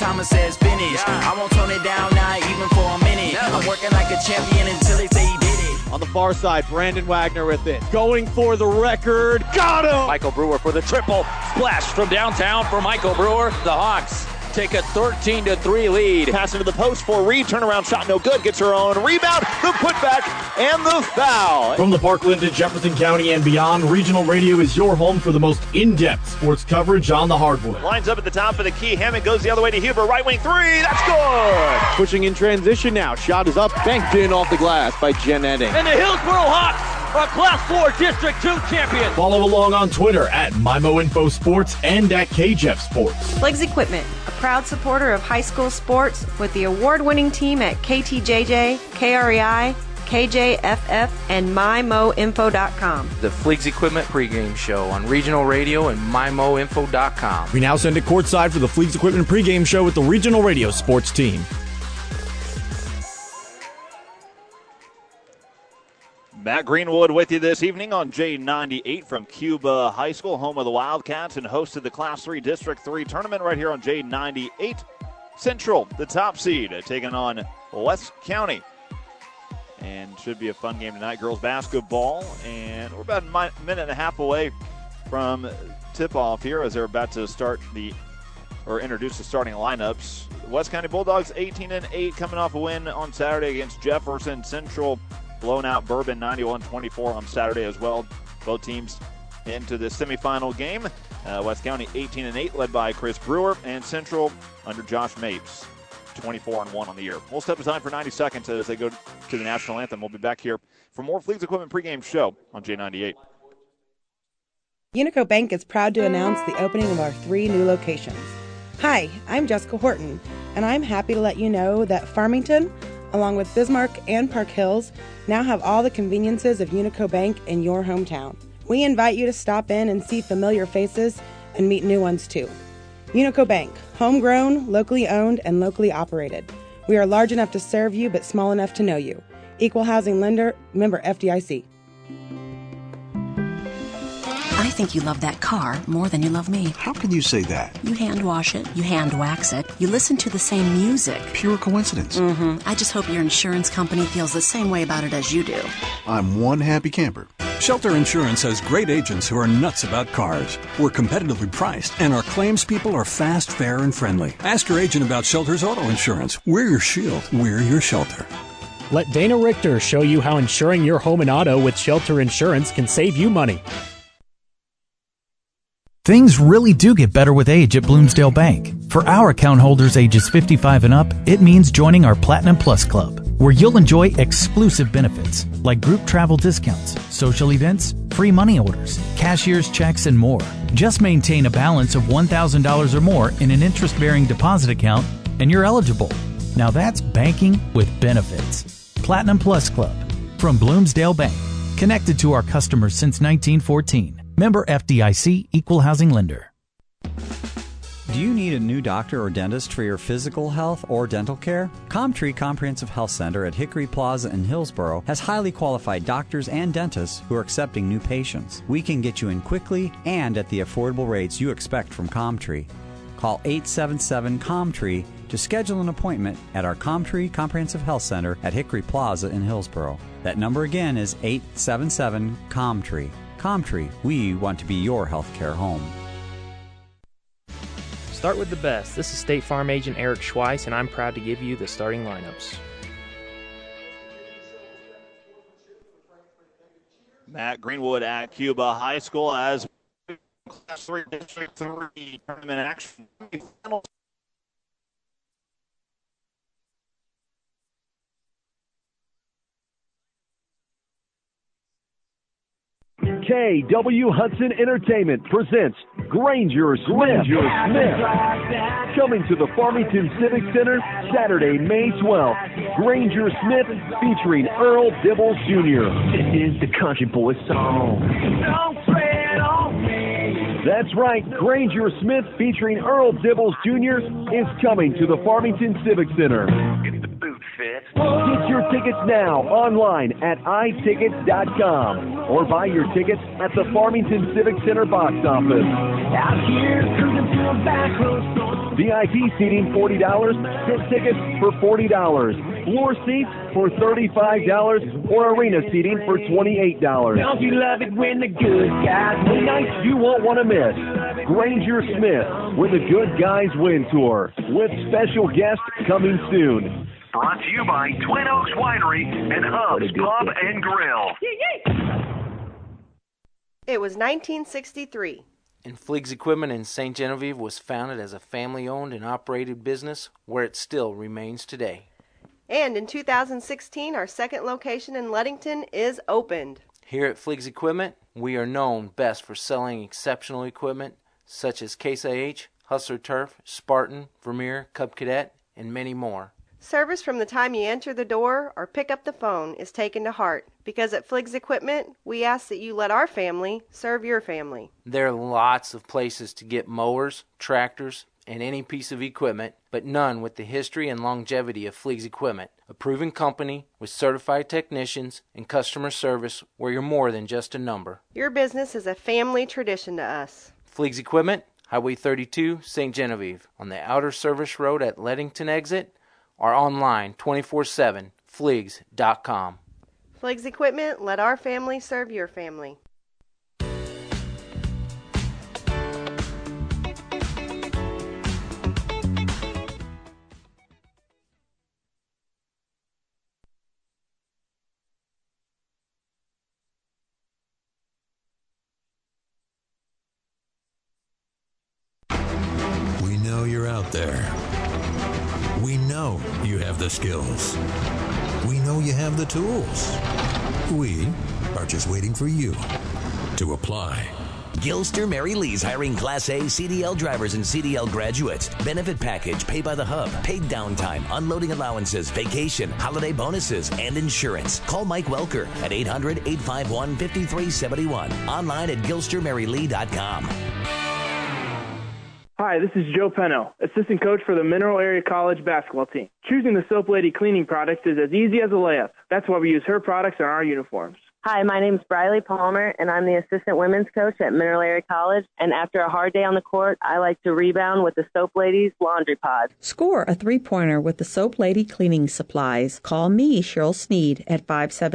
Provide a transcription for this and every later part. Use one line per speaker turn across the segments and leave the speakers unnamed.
Thomas says finish. I won't tone it down, not even for a minute. I'm working like a champion until they say he did it.
On the far side, Brandon Wagner with it. Going for the record. Got him!
Michael Brewer for the triple. Splash from downtown for Michael Brewer. The Hawks take a 13-3 lead.
Pass into the post for Reed. Turnaround shot no good. Gets her own rebound. The putback and the foul.
From the Parkland to Jefferson County and beyond, Regional Radio is your home for the most in-depth sports coverage on the hardwood.
Lines up at the top for the key. Hammond goes the other way to Huber. Right wing three. That's good. Pushing in transition now. Shot is up. Banked in off the glass by Jen Edding.
And the Hillsboro Hawks are Class 4 District 2 champions.
Follow along on Twitter at MIMO Sports and at KJEF Sports.
Fliggs Equipment, a proud supporter of high school sports with the award-winning team at KTJJ, KREI, KJFF, and MyMoInfo.com.
The Fliggs Equipment pregame show on Regional Radio and MyMoInfo.com.
We now send it courtside for the Fliggs Equipment pregame show with the Regional Radio sports team.
Matt Greenwood with you this evening on J98 from Cuba High School, home of the Wildcats, and hosted the Class 3 District 3 tournament right here on J98. Central, the top seed, taking on West County. And should be a fun game tonight. Girls basketball, and we're about a minute and a half away from tip-off here as they're about to introduce the starting lineups. West County Bulldogs 18-8, coming off a win on Saturday against Jefferson Central. Blown out Bourbon 91-24 on Saturday as well. Both teams into the semifinal game. West County 18-8, led by Chris Brewer, and Central under Josh Mapes, 24-1 on the year. We'll step aside for 90 seconds as they go to the national anthem. We'll be back here for more Fliggs Equipment pregame show on J98.
Unico Bank is proud to announce the opening of our 3 new locations. Hi, I'm Jessica Horton, and I'm happy to let you know that Farmington, along with Bismarck and Park Hills, now have all the conveniences of Unico Bank in your hometown. We invite you to stop in and see familiar faces and meet new ones too. Unico Bank, homegrown, locally owned, and locally operated. We are large enough to serve you but small enough to know you. Equal housing lender, member FDIC.
I think you love that car more than you love me.
How can you say that?
You hand wash it, you hand wax it, you listen to the same music.
Pure coincidence.
I just hope your insurance company feels the same way about it as you do.
I'm one happy camper.
Shelter Insurance has great agents who are nuts about cars. We're competitively priced, and our claims people are fast, fair, and friendly. Ask your agent about Shelter's auto insurance. We're your shield. We're your shelter.
Let Dana Richter show you how insuring your home and auto with Shelter Insurance can save you money.
Things really do get better with age at Bloomsdale Bank. For our account holders ages 55 and up, it means joining our Platinum Plus Club, where you'll enjoy exclusive benefits like group travel discounts, social events, free money orders, cashier's checks, and more. Just maintain a balance of $1,000 or more in an interest-bearing deposit account, and you're eligible. Now that's banking with benefits. Platinum Plus Club from Bloomsdale Bank, connected to our customers since 1914. Member FDIC, Equal Housing Lender.
Do you need a new doctor or dentist for your physical health or dental care? Comtree Comprehensive Health Center at Hickory Plaza in Hillsboro has highly qualified doctors and dentists who are accepting new patients. We can get you in quickly and at the affordable rates you expect from Comtree. Call 877-COMTREE to schedule an appointment at our Comtree Comprehensive Health Center at Hickory Plaza in Hillsboro. That number again is 877-COMTREE. Comtree, we want to be your healthcare home.
Start with the best. This is State Farm Agent Eric Schweiss, and I'm proud to give you the starting lineups.
Matt Greenwood at Cuba High School as Class 3 District 3 tournament action.
KW Hudson Entertainment presents Granger Smith. Coming to the Farmington Civic Center Saturday, May 12th. Granger Smith featuring Earl Dibbles Jr. This is the country boy song. Don't tread on me. That's right, Granger Smith featuring Earl Dibbles Jr. is coming to the Farmington Civic Center. It's the boots Fitz. Get your tickets now online at itickets.com or buy your tickets at the Farmington Civic Center box office. Out here cruising to a back road. VIP seating $40, pit tickets for $40, floor seats for $35, or arena seating for $28. Don't you love it when the good guys win? Nights you won't want to miss. Granger Smith with the Good Guys Win Tour with special guests coming soon.
Brought to you by Twin Oaks Winery and Hub's Pub and Grill.
It was 1963.
And Fleeg's Equipment in St. Genevieve was founded as a family-owned and operated business where it still remains today.
And in 2016, our second location in Leadington is opened.
Here at Fleeg's Equipment, we are known best for selling exceptional equipment such as Case IH, Hustler Turf, Spartan, Vermeer, Cub Cadet, and many more.
Service from the time you enter the door or pick up the phone is taken to heart, because at Fleeg's Equipment, we ask that you let our family serve your family.
There are lots of places to get mowers, tractors, and any piece of equipment, but none with the history and longevity of Fleeg's Equipment, a proven company with certified technicians and customer service where you're more than just a number.
Your business is a family tradition to us.
Fleeg's Equipment, Highway 32, St. Genevieve, on the outer service road at Leadington exit, or online 24/7, Fleegs.com.
Fleeg's Equipment, let our family serve your family.
We know you're out there. We know you have the skills. We know you have the tools. We are just waiting for you to apply.
Gilster Mary Lee's hiring Class A CDL drivers and CDL graduates. Benefit package, pay by the hub, paid downtime, unloading allowances, vacation, holiday bonuses, and insurance. Call Mike Welker at 800-851-5371. Online at GilsterMaryLee.com.
Hi, this is Joe Peno, assistant coach for the Mineral Area College basketball team. Choosing the Soap Lady cleaning product is as easy as a layup. That's why we use her products on our uniforms.
Hi, my name's Briley Palmer, and I'm the assistant women's coach at Mineral Area College. And after a hard day on the court, I like to rebound with the Soap Lady's Laundry Pod.
Score a three-pointer with the Soap Lady cleaning supplies. Call me, Cheryl Sneed, at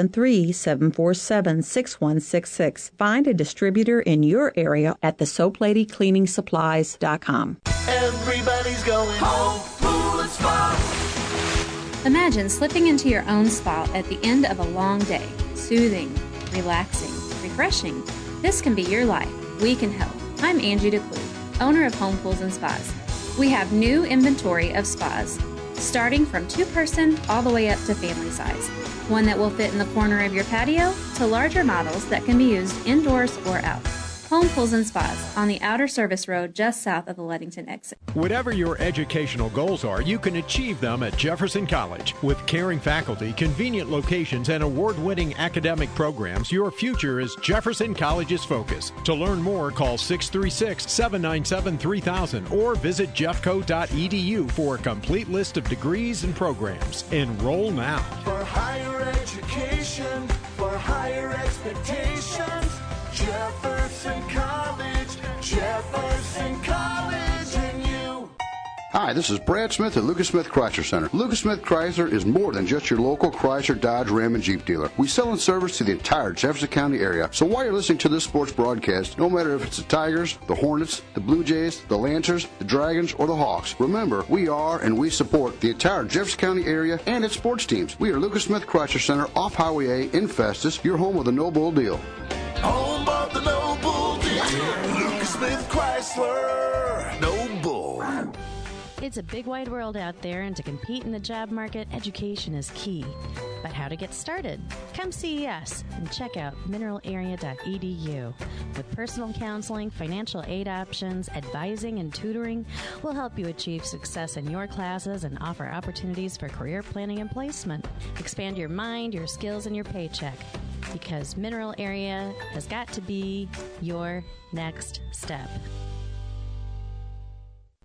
573-747-6166. Find a distributor in your area at thesoapladycleaningsupplies.com.
Everybody's going home, pool and spa.
Imagine slipping into your own spa at the end of a long day. Soothing, relaxing, refreshing. This can be your life. We can help. I'm Angie DeClue, owner of Home Pools and Spas. We have new inventory of spas, starting from 2-person all the way up to family size. One that will fit in the corner of your patio to larger models that can be used indoors or out. Home Pools and Spas on the outer service road just south of the Leadington exit.
Whatever your educational goals are, you can achieve them at Jefferson College. With caring faculty, convenient locations, and award-winning academic programs, your future is Jefferson College's focus. To learn more, call 636-797-3000 or visit jeffco.edu for a complete list of degrees and programs. Enroll now.
For higher education, for higher expectations, Jefferson College, Jefferson College, and you.
Hi, this is Brad Smith at Lucas Smith Chrysler Center. Lucas Smith Chrysler is more than just your local Chrysler, Dodge, Ram, and Jeep dealer. We sell and service to the entire Jefferson County area. So while you're listening to this sports broadcast, no matter if it's the Tigers, the Hornets, the Blue Jays, the Lancers, the Dragons, or the Hawks, remember, we are and we support the entire Jefferson County area and its sports teams. We are Lucas Smith Chrysler Center off Highway A in Festus, your home of the No Bull deal.
Home of the No Bull deal. Lucas Smith Chrysler. No Bull.
It's a big wide world out there, and to compete in the job market, education is key. But how to get started? Come see us and check out mineralarea.edu. With personal counseling, financial aid options, advising, and tutoring, we'll help you achieve success in your classes and offer opportunities for career planning and placement. Expand your mind, your skills, and your paycheck. Because Mineral Area has got to be your next step.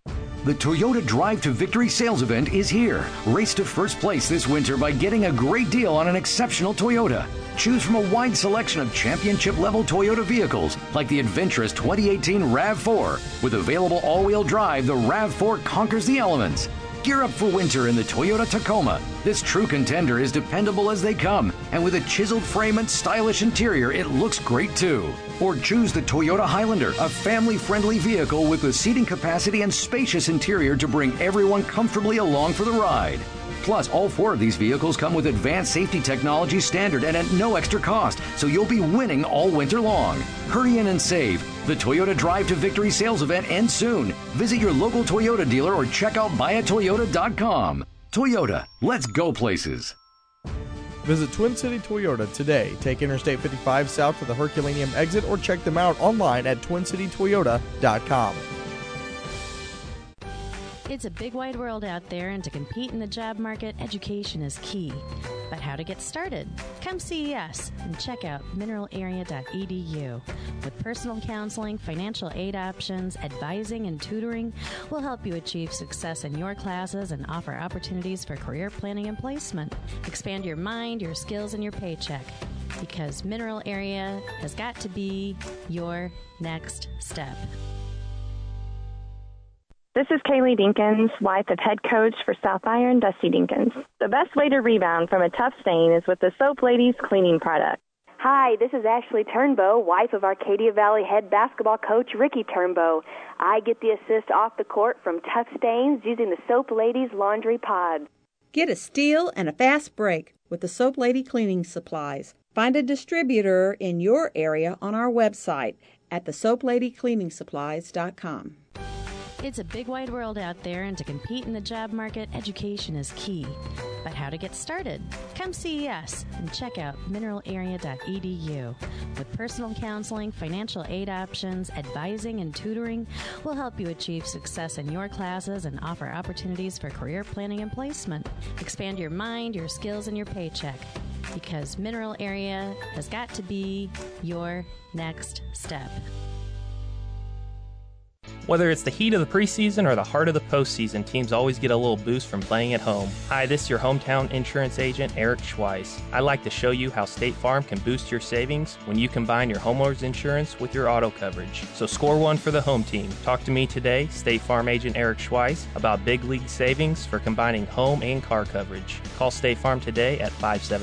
The Toyota Drive to Victory sales event is here. Race to first place this winter by getting a great deal on an exceptional Toyota. Choose from a wide selection of championship-level Toyota vehicles like the adventurous 2018 RAV4. With available all-wheel drive, the RAV4 conquers the elements. Gear up for winter in the Toyota Tacoma. This true contender is dependable as they come, and with a chiseled frame and stylish interior, it looks great too. Or choose the Toyota Highlander, a family-friendly vehicle with the seating capacity and spacious interior to bring everyone comfortably along for the ride. Plus, all 4 of these vehicles come with advanced safety technology standard and at no extra cost, so you'll be winning all winter long. Hurry in and save. The Toyota Drive to Victory sales event ends soon. Visit your local Toyota dealer or check out buyatoyota.com. Toyota, let's go places.
Visit Twin City Toyota today. Take Interstate 55 south to the Herculaneum exit or check them out online at twincitytoyota.com.
It's a big wide world out there, and to compete in the job market, education is key. But how to get started? Come see us and check out mineralarea.edu. With personal counseling, financial aid options, advising, and tutoring, we'll help you achieve success in your classes and offer opportunities for career planning and placement. Expand your mind, your skills, and your paycheck. Because Mineral Area has got to be your next step.
This is Kaylee Dinkins, wife of head coach for South Iron, Dusty Dinkins. The best way to rebound from a tough stain is with the Soap Ladies cleaning product.
Hi, this is Ashley Turnbow, wife of Arcadia Valley head basketball coach Ricky Turnbow. I get the assist off the court from tough stains using the Soap Ladies laundry pod.
Get a steal and a fast break with the Soap Lady cleaning supplies. Find a distributor in your area on our website at thesoapladycleaningsupplies.com.
It's a big wide world out there, and to compete in the job market, education is key. But how to get started? Come see us and check out mineralarea.edu. With personal counseling, financial aid options, advising, and tutoring, we'll help you achieve success in your classes and offer opportunities for career planning and placement. Expand your mind, your skills, and your paycheck. Because Mineral Area has got to be your next step.
Whether it's the heat of the preseason or the heart of the postseason, teams always get a little boost from playing at home. Hi, this is your hometown insurance agent, Eric Schweiss. I'd like to show you how State Farm can boost your savings when you combine your homeowner's insurance with your auto coverage. So score one for the home team. Talk to me today, State Farm agent Eric Schweiss, about big league savings for combining home and car coverage. Call State Farm today at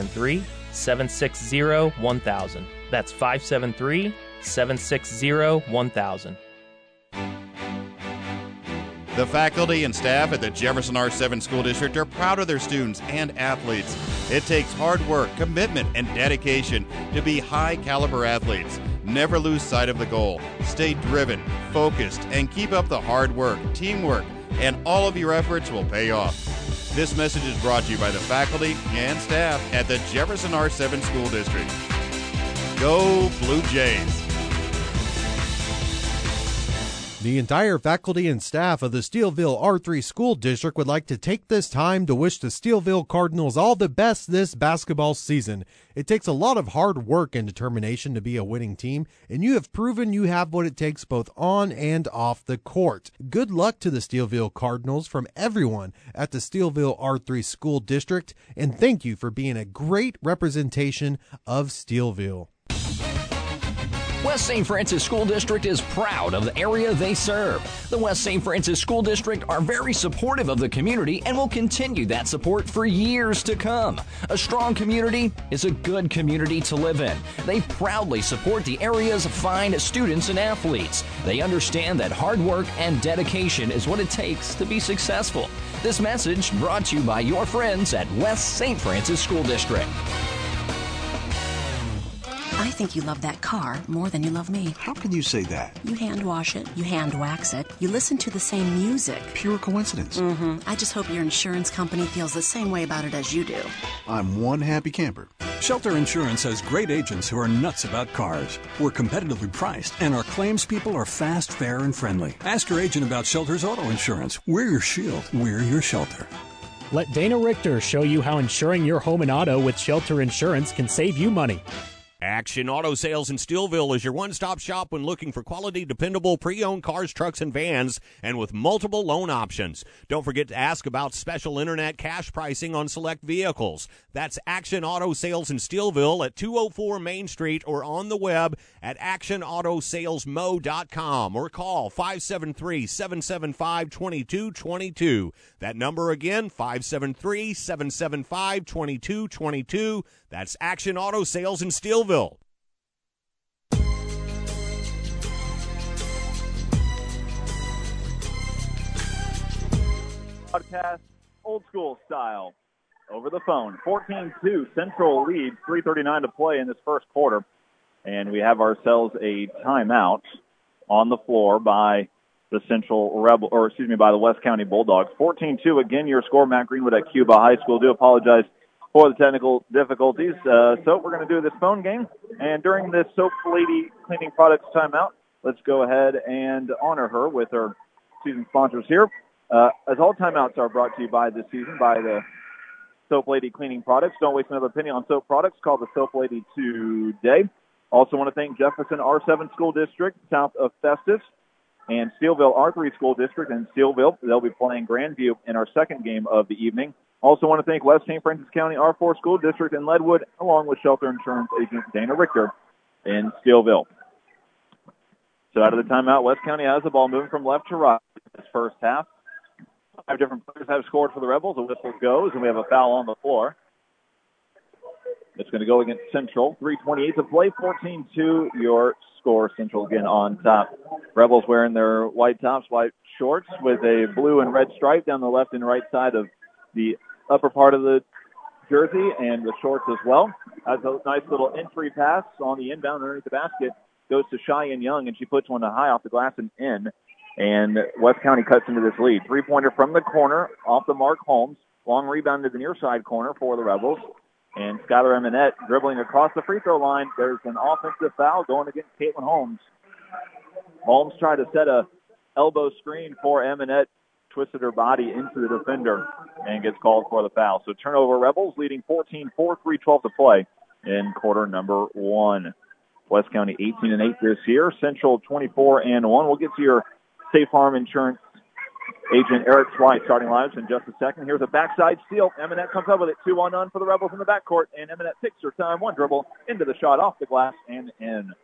573-760-1000. That's 573-760-1000.
The faculty and staff at the Jefferson R7 School District are proud of their students and athletes. It takes hard work, commitment, and dedication to be high-caliber athletes. Never lose sight of the goal. Stay driven, focused, and keep up the hard work, teamwork, and all of your efforts will pay off. This message is brought to you by the faculty and staff at the Jefferson R7 School District. Go Blue Jays!
The entire faculty and staff of the Steelville R3 School District would like to take this time to wish the Steelville Cardinals all the best this basketball season. It takes a lot of hard work and determination to be a winning team, and you have proven you have what it takes both on and off the court. Good luck to the Steelville Cardinals from everyone at the Steelville R3 School District, and thank you for being a great representation of Steelville.
West St. Francis School District is proud of the area they serve. The West St. Francis School District are very supportive of the community and will continue that support for years to come. A strong community is a good community to live in. They proudly support the area's fine students and athletes. They understand that hard work and dedication is what it takes to be successful. This message brought to you by your friends at West St. Francis School District.
I think you love that car more than you love me.
How can you say that?
You hand wash it, you hand wax it, you listen to the same music.
Pure coincidence.
Mm-hmm. I just hope your insurance company feels the same way about it as you do.
I'm one happy camper.
Shelter Insurance has great agents who are nuts about cars. We're competitively priced, and our claims people are fast, fair, and friendly. Ask your agent about Shelter's auto insurance. We're your shield. We're your shelter.
Let Dana Richter show you how insuring your home and auto with Shelter Insurance can save you money.
Action Auto Sales in Steelville is your one-stop shop when looking for quality, dependable, pre-owned cars, trucks, and vans, and with multiple loan options. Don't forget to ask about special internet cash pricing on select vehicles. That's Action Auto Sales in Steelville at 204 Main Street or on the web at actionautosalesmo.com or call 573-775-2222. That number again, 573-775-2222. That's Action Auto Sales in Steelville.
Podcast, old school style, over the phone. 14-2, Central lead, 3:39 to play in this first quarter. And we have ourselves a timeout on the floor by the by the West County Bulldogs. 14-2, again, your score, Matt Greenwood at Cuba High School. Do apologize for the technical difficulties. So we're going to do this phone game. And during this Soap Lady Cleaning Products timeout, let's go ahead and honor her with her season sponsors here. As all timeouts are brought to you by this season by the Soap Lady Cleaning Products. Don't waste another penny on soap products. Call the Soap Lady today. Also want to thank Jefferson R7 School District, south of Festus, and Steelville R3 School District in Steelville. They'll be playing Grandview in our second game of the evening. Also want to thank West St. Francis County R4 School District in Leadwood, along with Shelter Insurance Agent Dana Richter in Steelville. So out of the timeout, West County has the ball moving from left to right this first half. 5 different players have scored for the Rebels. The whistle goes, and we have a foul on the floor. It's going to go against Central. 3:28 to play, 14-2 your score. Central again on top. Rebels wearing their white tops, white shorts with a blue and red stripe down the left and right side of the upper part of the jersey and the shorts as well. Has a nice little entry pass on the inbound underneath the basket. Goes to Cheyenne Young, and she puts one high off the glass and in. And West County cuts into this lead. 3-pointer from the corner, off the mark, Holmes. Long rebound to the near side corner for the Rebels. And Skylar Eminette dribbling across the free throw line. There's an offensive foul going against Caitlin Holmes. Holmes tried to set a elbow screen for Eminette, twisted her body into the defender, and gets called for the foul. So turnover, Rebels leading 14-4, 3:12 to play in quarter number 1. West County 18-8 this year. Central 24-1. We'll get to your State Farm Insurance agent Eric Slight starting lives in just a second. Here's a backside steal. Eminette comes up with it. 2-on-none for the Rebels in the backcourt, and Eminette takes her time. One dribble into the shot off the glass and in.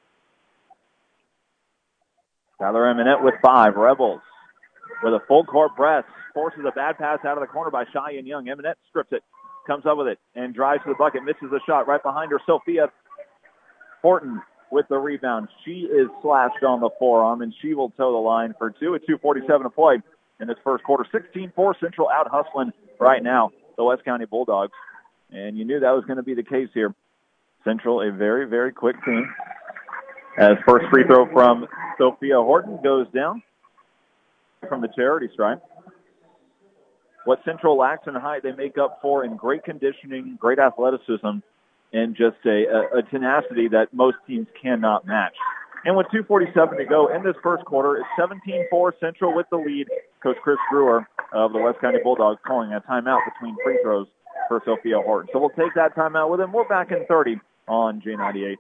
Tyler Eminette with 5. Rebels with a full court press. Forces a bad pass out of the corner by Cheyenne Young. Eminette strips it, comes up with it, and drives to the bucket. Misses the shot. Right behind her, Sophia Horton with the rebound. She is slashed on the forearm, and she will toe the line for 2 at 2:47 to play in this first quarter. 16-4 Central out hustling right now the West County Bulldogs. And you knew that was going to be the case here. Central, a very, very quick team. As first free throw from Sophia Horton goes down from the charity stripe. What Central lacks in height, they make up for in great conditioning, great athleticism, and just a tenacity that most teams cannot match. And with 2:47 to go in this first quarter, it's 17-4 Central with the lead. Coach Chris Brewer of the West County Bulldogs calling a timeout between free throws for Sophia Horton. So we'll take that timeout with him. We're back in 30 on J98.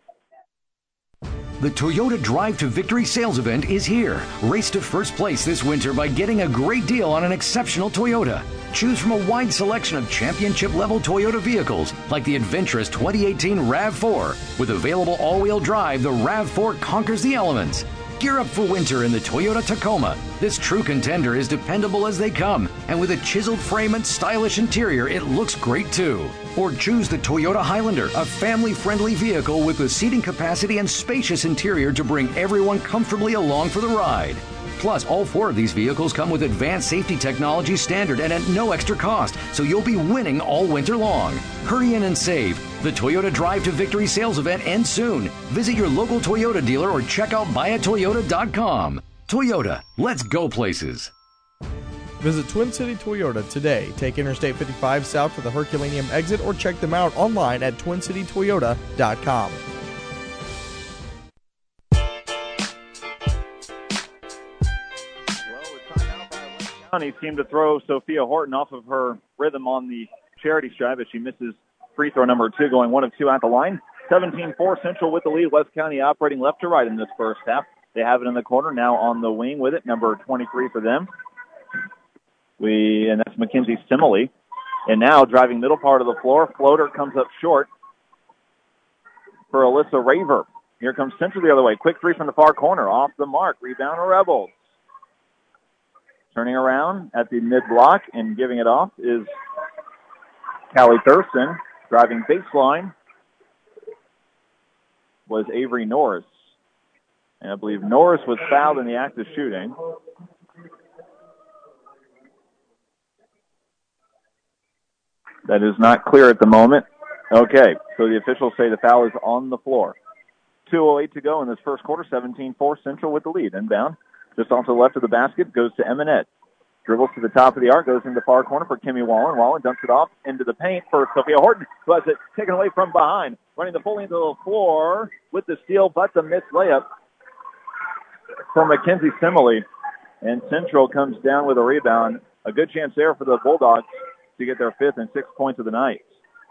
The Toyota Drive to Victory sales event is here. Race to first place this winter by getting a great deal on an exceptional Toyota. Choose from a wide selection of championship-level Toyota vehicles like the adventurous 2018 RAV4. With available all-wheel drive, the RAV4 conquers the elements. Gear up for winter in the Toyota Tacoma. This true contender is dependable as they come, and with a chiseled frame and stylish interior, it looks great too. Or choose the Toyota Highlander, a family-friendly vehicle with the seating capacity and spacious interior to bring everyone comfortably along for the ride. Plus, all 4 of these vehicles come with advanced safety technology standard and at no extra cost, so you'll be winning all winter long. Hurry in and save. The Toyota Drive to Victory sales event ends soon. Visit your local Toyota dealer or check out buyatoyota.com. Toyota, let's go places.
Visit Twin City Toyota today. Take Interstate 55 south to the Herculaneum exit or check them out online at twincitytoyota.com.
County seemed to throw Sophia Horton off of her rhythm on the charity stripe as she misses free throw number 2, going 1 of 2 at the line. 17-4 Central with the lead. West County operating left to right in this first half. They have it in the corner, now on the wing with it, number 23 for them. And that's Mackenzie Simile. And now driving middle part of the floor, floater comes up short for Alyssa Raver. Here comes Central the other way. Quick three from the far corner, off the mark. Rebound Rebels. Turning around at the mid-block and giving it off is Callie Thurston. Driving baseline was Avery Norris. And I believe Norris was fouled in the act of shooting. That is not clear at the moment. Okay, so the officials say the foul is on the floor. 2:08 to go in this first quarter. 17-4 Central with the lead. Inbound, just off to the left of the basket, goes to Eminette. Dribbles to the top of the arc, goes into the far corner for Kimmy Wallen. Wallen dumps it off into the paint for Sophia Horton, who has it taken away from behind. Running the full length of the floor with the steal, but the missed layup from Mackenzie Simile. And Central comes down with a rebound. A good chance there for the Bulldogs to get their 5th and 6th points of the night.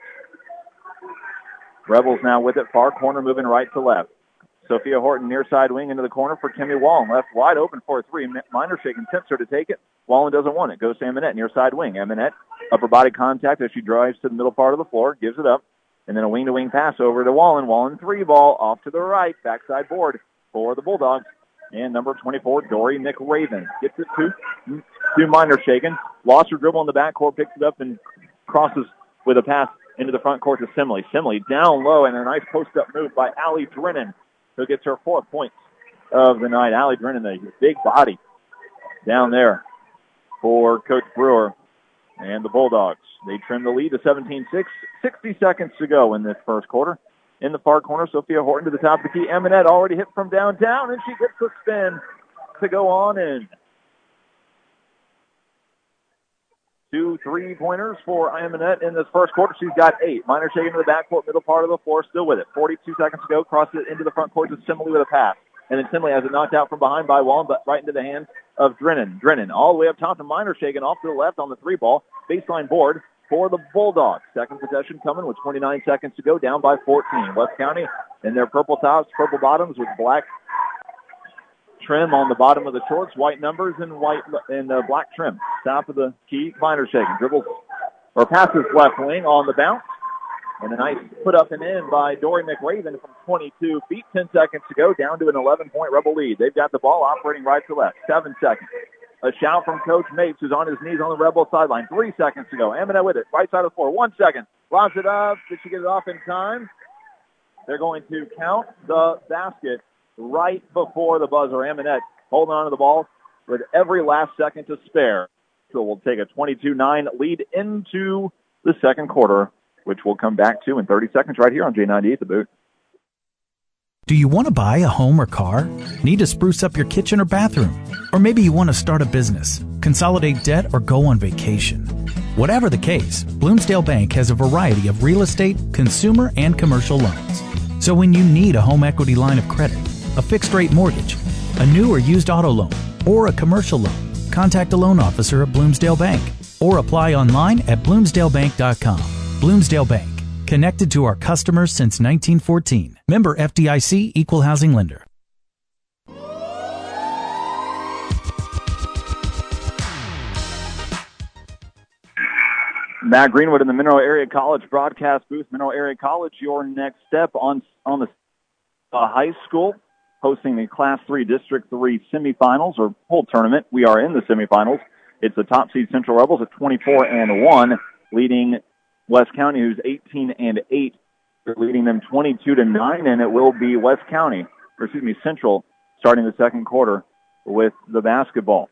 Rebels now with it, far corner moving right to left. Sophia Horton near side wing into the corner for Kimmy Wallen. Left wide open for a three. Minor shaking, tempts her to take it. Wallen doesn't want it. Goes to Eminette near side wing. Eminette, upper body contact as she drives to the middle part of the floor, gives it up. And then a wing-to-wing pass over to Wallen. Wallen three ball off to the right. Backside board for the Bulldogs. And number 24, Dory McRaven. Gets it to Minor shaking. Lost her dribble in the backcourt, picks it up and crosses with a pass into the front court to Simile. Simile down low and a nice post-up move by Allie Drennan, who gets her 4th points of the night. Allie Drennan, a big body down there for Coach Brewer and the Bulldogs. They trim the lead to 17-6. 60 seconds to go in this first quarter. In the far corner, Sophia Horton to the top of the key. Eminette already hit from downtown, and she gets the spin to go on in. 2 3-pointers for Eminette in this first quarter. She's got 8. Minor shaking to the backcourt, middle part of the floor, still with it. 42 seconds to go. Crosses it into the front court to Simile with a pass. And then Simile has it knocked out from behind by Wallen, but right into the hands of Drennan. Drennan all the way up top to Minor shaking off to the left on the 3-ball. Baseline board for the Bulldogs. Second possession coming with 29 seconds to go, down by 14. West County in their purple tops, purple bottoms with black trim on the bottom of the shorts, white numbers and black trim. Top of the key, Minor shaking. Dribbles or passes left wing on the bounce. And a nice put up and in by Dory McRaven from 22 feet. 10 seconds to go, down to an 11-point Rebel lead. They've got the ball operating right to left. 7 seconds. A shout from Coach Mapes, who's on his knees on the Rebel sideline. 3 seconds to go. Eminette with it, right side of the floor. 1 second. Lobs it up. Did she get it off in time? They're going to count the basket right before the buzzer. Eminette holding on to the ball with every last second to spare. So we'll take a 22-9 lead into the second quarter, which we'll come back to in 30 seconds right here on J98 The Boot.
Do you want to buy a home or car? Need to spruce up your kitchen or bathroom? Or maybe you want to start a business, consolidate debt, or go on vacation. Whatever the case, Bloomsdale Bank has a variety of real estate, consumer, and commercial loans. So when you need a home equity line of credit, a fixed-rate mortgage, a new or used auto loan, or a commercial loan, contact a loan officer at Bloomsdale Bank or apply online at bloomsdalebank.com. Bloomsdale Bank, connected to our customers since 1914. Member FDIC, Equal Housing Lender.
Matt Greenwood in the Mineral Area College broadcast booth. Mineral Area College, your next step on the high school, hosting the Class 3 District 3 semifinals or whole tournament. We are in the semifinals. It's the top seed Central Rebels at 24-1, leading West County, who's 18-8. They're leading them 22-9, and it will be Central starting the second quarter with the basketball.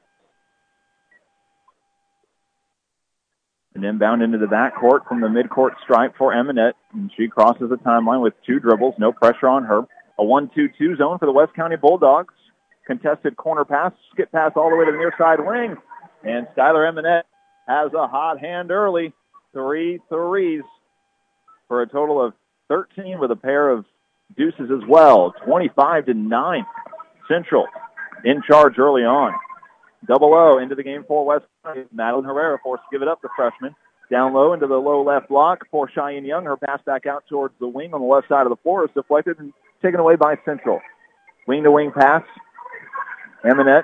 An inbound into the backcourt from the midcourt stripe for Eminette, and she crosses the timeline with 2 dribbles, no pressure on her. A 1-2-2 zone for the West County Bulldogs. Contested corner pass, skip pass all the way to the near side wing, and Skylar Eminette has a hot hand early. 3 threes for a total of 13 with a pair of deuces as well. 25-9. Central in charge early on. 0-0 into the game for West County. Madeline Herrera forced to give it up, the freshman. Down low into the low left block for Cheyenne Young. Her pass back out towards the wing on the left side of the floor is deflected and taken away by Central. Wing-to-wing pass. Eminette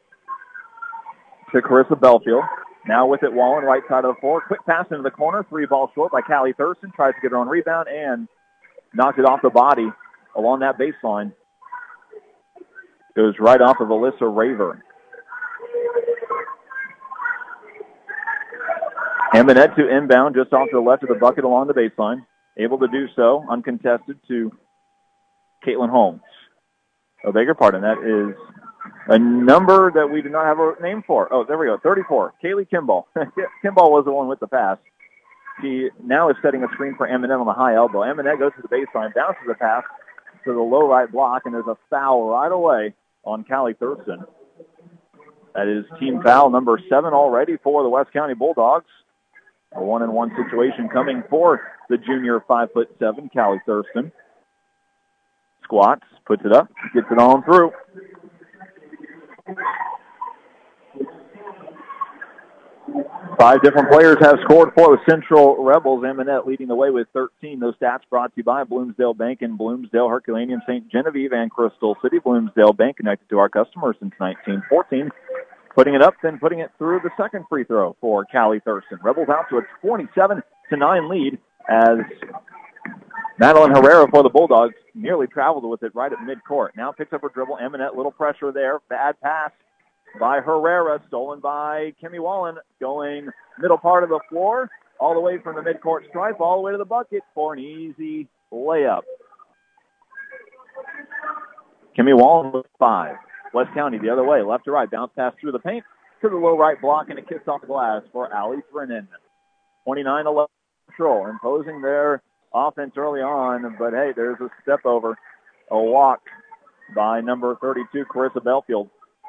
to Carissa Belfield. Now with it, Wallen, right side of the floor. Quick pass into the corner. 3-ball short by Callie Thurston. Tries to get her own rebound and knocked it off the body along that baseline. Goes right off of Alyssa Raver. Eminette to inbound just off to the left of the bucket along the baseline. Able to do so, uncontested, to Caitlin Holmes. Oh, beg your pardon. That is a number that we do not have a name for. Oh, there we go. 34. Kaylee Kimball. Kimball was the one with the pass. She now is setting a screen for Eminette on the high elbow. Eminette goes to the baseline, bounces the pass to the low right block, and there's a foul right away on Callie Thurston. That is team foul number 7 already for the West County Bulldogs. A 1-on-1 situation coming for the junior 5'7", Callie Thurston. Squats, puts it up, gets it on through. Five different players have scored for the Central Rebels. Eminette leading the way with 13. Those stats brought to you by Bloomsdale Bank in Bloomsdale, Herculaneum, St. Genevieve, and Crystal City. Bloomsdale Bank connected to our customers since 1914. Putting it up, then putting it through the second free throw for Callie Thurston. Rebels out to a 27-9 lead as Madeline Herrera for the Bulldogs nearly traveled with it right at midcourt. Now picks up her dribble. Eminette, little pressure there. Bad pass by Herrera, stolen by Kimmy Wallen, going middle part of the floor, all the way from the midcourt stripe, all the way to the bucket for an easy layup. Kimmy Wallen with 5. West County the other way, left to right, bounce pass through the paint to the low right block, and it kicks off the glass for Allie Brennan. 29-11 Central, imposing their offense early on, but hey, there's a step over, a walk by number 32, Carissa Belfield.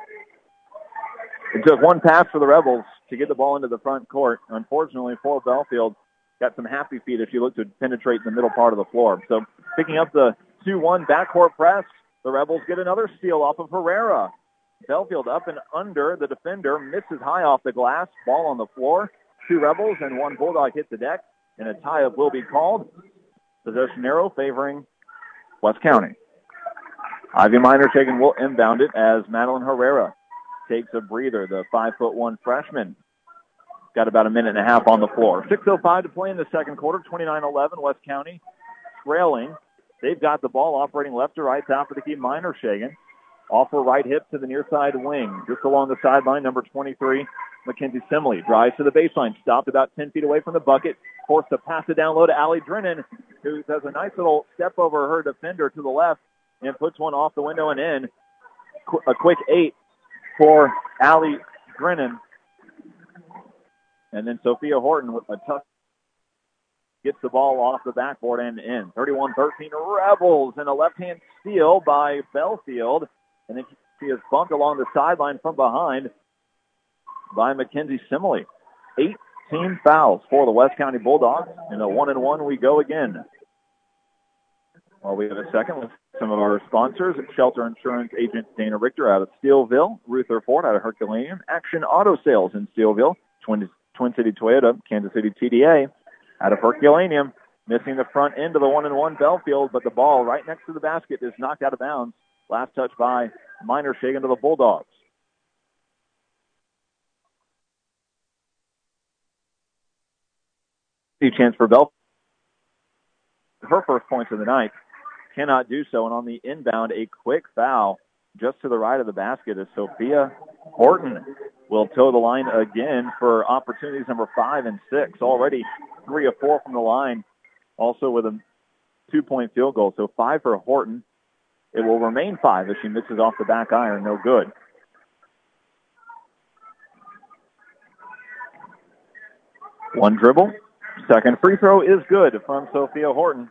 It took one pass for the Rebels to get the ball into the front court. Unfortunately for Belfield, got some happy feet as she looked to penetrate the middle part of the floor. So picking up the 2-1 backcourt press, the Rebels get another steal off of Herrera. Belfield up and under the defender, misses high off the glass, ball on the floor. 2 Rebels and 1 Bulldog hit the deck, and a tie-up will be called. Possession arrow favoring West County. Ivy Minor-Shagan will inbound it as Madeline Herrera takes a breather. The 5'1" freshman got about a minute and a half on the floor. 6:05 to play in the second quarter. 29-11 West County trailing. They've got the ball operating left to right. Top of the key, Minor-Shagan. Off her right hip to the near side wing. Just along the sideline, number 23, Mackenzie Simley. Drives to the baseline. Stopped about 10 feet away from the bucket. Forced to pass it down low to Allie Drennan, who does a nice little step over her defender to the left and puts one off the window and in. A quick 8 for Allie Drennan. And then Sophia Horton with a tough gets the ball off the backboard and in. 31-13 Rebels, and a left-hand steal by Belfield. And then she is bumped along the sideline from behind by Mackenzie Simley. 18 fouls for the West County Bulldogs. In a 1-and-1 we go again. Well, we have a second with some of our sponsors. Shelter Insurance Agent Dana Richter out of Steelville. Ruther Ford out of Herculaneum. Action Auto Sales in Steelville. Twin City Toyota, Kansas City TDA out of Herculaneum. Missing the front end of the 1-and-1 Belfield, but the ball right next to the basket is knocked out of bounds. Last touch by Minor-Shagan to the Bulldogs. Chance for Belfield. Her first points of the night. Cannot do so, and on the inbound, a quick foul just to the right of the basket as Sophia Horton will toe the line again for opportunities number 5 and 6. Already 3 of 4 from the line, also with a 2-point field goal. So 5 for Horton. It will remain 5 if she misses off the back iron. No good. One dribble. Second free throw is good from Sophia Horton.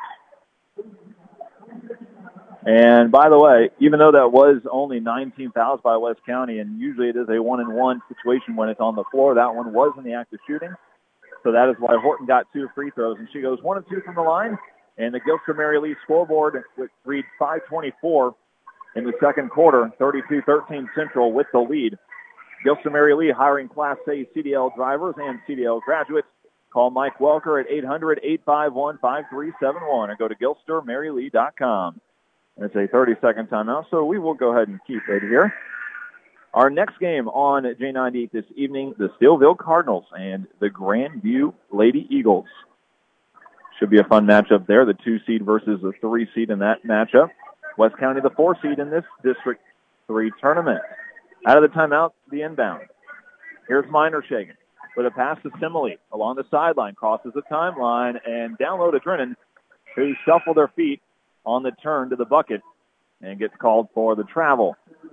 And by the way, even though that was only 19 fouls by West County, and usually it is a 1-and-1 situation when it's on the floor, that one was in the act of shooting. So that is why Horton got 2 free throws. And she goes 1 of 2 from the line. And the Gilster Mary Lee scoreboard reads 5:24 in the second quarter, 32-13 Central with the lead. Gilster Mary Lee hiring Class A CDL drivers and CDL graduates. Call Mike Welker at 800-851-5371 or go to GilsterMaryLee.com. It's a 30-second timeout, so we will go ahead and keep it here. Our next game on J98 this evening, the Steelville Cardinals and the Grandview Lady Eagles. Should be a fun matchup there, the 2 seed versus the 3 seed in that matchup. West County, the 4 seed in this District 3 tournament. Out of the timeout, the inbound. Here's Minor Shagan with a pass to Simile along the sideline, crosses the timeline, and down low to Drennan, who shuffled their feet on the turn to the bucket and gets called for the travel.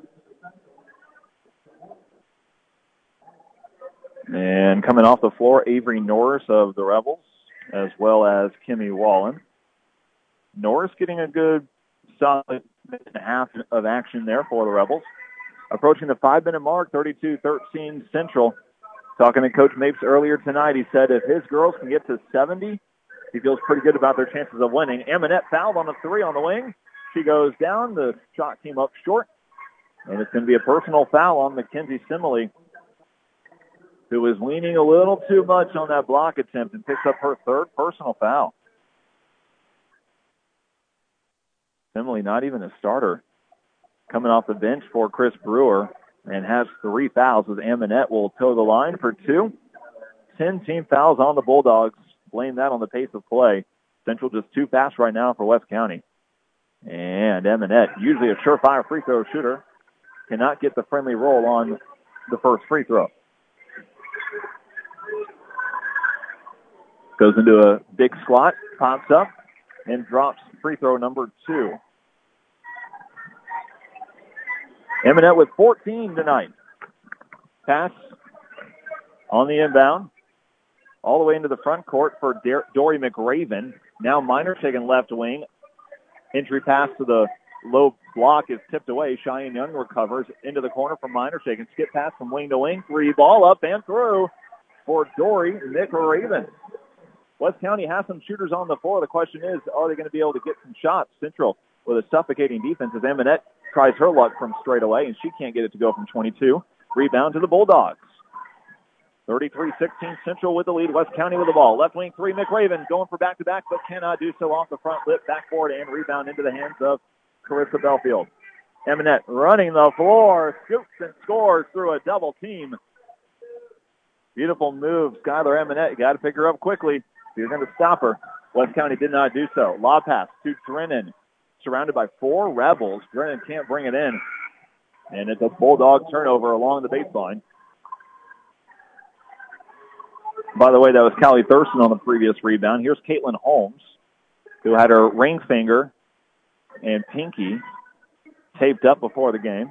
And coming off the floor, Avery Norris of the Rebels, as well as Kimmy Wallen. Norris getting a good solid minute and a half of action there for the Rebels. Approaching the 5-minute mark, 32-13 Central. Talking to Coach Mapes earlier tonight, he said if his girls can get to 70, he feels pretty good about their chances of winning. Amonette fouled on the 3 on the wing. She goes down. The shot came up short. And it's going to be a personal foul on Mackenzie Simile, who was leaning a little too much on that block attempt and picks up her 3rd personal foul. Simile not even a starter, coming off the bench for Chris Brewer, and has 3 fouls as Amonette will toe the line for 2. 10 team fouls on the Bulldogs. Blame that on the pace of play. Central just too fast right now for West County. And Amonette, usually a surefire free throw shooter, cannot get the friendly roll on the first free throw. Goes into a big squat, pops up, and drops free throw number 2. Amonette with 14 tonight. Pass on the inbound. All the way into the front court for Dory McRaven. Now Minor Shagan left wing. Entry pass to the low block is tipped away. Cheyenne Young recovers into the corner from Minor Shagan. Skip pass from wing to wing. 3 ball up and through for Dory McRaven. West County has some shooters on the floor. The question is, are they going to be able to get some shots? Central with a suffocating defense as Amonette tries her luck from straight away, and she can't get it to go from 22. Rebound to the Bulldogs. 33-16 Central with the lead. West County with the ball. Left wing 3, McRaven going for back-to-back, but cannot do so off the front lip. Backboard and rebound into the hands of Carissa Belfield. Amonette running the floor, scoops and scores through a double team. Beautiful move, Skylar Amonette. You got to pick her up quickly if you're going to stop her. West County did not do so. Lob pass to Drennan. Surrounded by 4 Rebels. Drennan can't bring it in. And it's a Bulldog turnover along the baseline. By the way, that was Callie Thurston on the previous rebound. Here's Caitlin Holmes, who had her ring finger and pinky taped up before the game.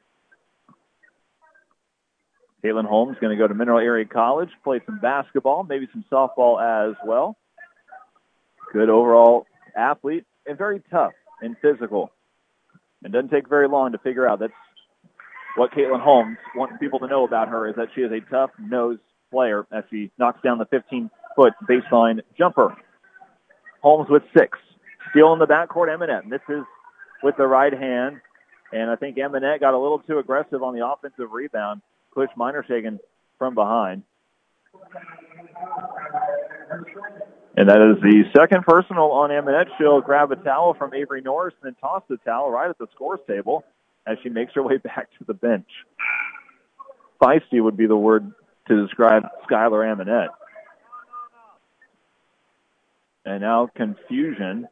Caitlin Holmes going to go to Mineral Area College, play some basketball, maybe some softball as well. Good overall athlete and very tough and physical. It doesn't take very long to figure out that's what Caitlin Holmes wants people to know about her, is that she is a tough-nosed player as she knocks down the 15-foot baseline jumper. Holmes with 6. Steal in the backcourt, Amonette. This is with the right hand, and I think Amonette got a little too aggressive on the offensive rebound. Push Minor Shagan from behind. And that is the second personal on Amonette. She'll grab a towel from Avery Norris and then toss the towel right at the scores table as she makes her way back to the bench. Feisty would be the word to describe Skylar Amonette. And now confusion.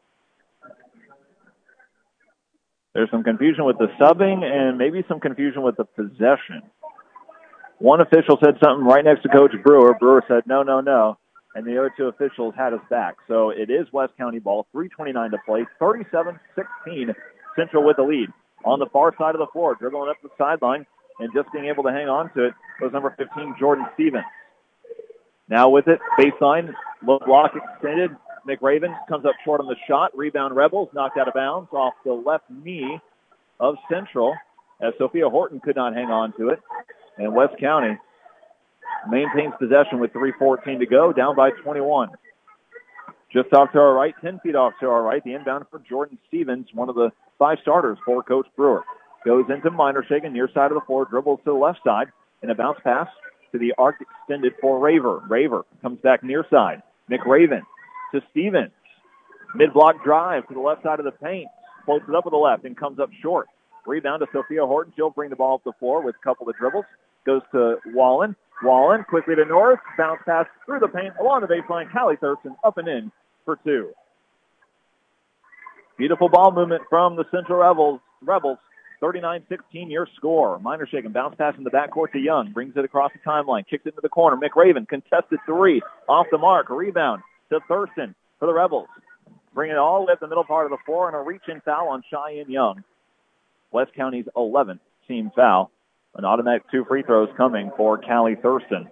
There's some confusion with the subbing and maybe some confusion with the possession. One official said something right next to Coach Brewer. Brewer said, no, no, no. And the other 2 officials had us back. So it is West County ball, 3:29 to play, 37-16, Central with the lead. On the far side of the floor, dribbling up the sideline and just being able to hang on to it was number 15, Jordan Stevens. Now with it, baseline, low block extended. McRaven comes up short on the shot. Rebound Rebels, knocked out of bounds off the left knee of Central as Sophia Horton could not hang on to it. And West County maintains possession with 3:14 to go, down by 21. Just off to our right, 10 feet off to our right, the inbound for Jordan Stevens, one of the 5 starters for Coach Brewer. Goes into Minor Shagan, near side of the floor, dribbles to the left side, and a bounce pass to the arc extended for Raver. Raver comes back near side. McRaven to Stevens. Mid-block drive to the left side of the paint. Floats it up with the left and comes up short. Rebound to Sophia Horton. She'll bring the ball up the floor with a couple of dribbles. Goes to Wallen. Wallen quickly to North. Bounce pass through the paint along the baseline. Callie Thurston up and in for two. Beautiful ball movement from the Central Rebels. 39-16 your score. Minor shaking. Bounce pass in the backcourt to Young. Brings it across the timeline. Kicks it into the corner. McRaven contested three. Off the mark. Rebound to Thurston for the Rebels. Bring it all the way up the middle part of the floor and a reach-in foul on Cheyenne Young. West County's 11th team foul. An automatic 2 free throws coming for Callie Thurston.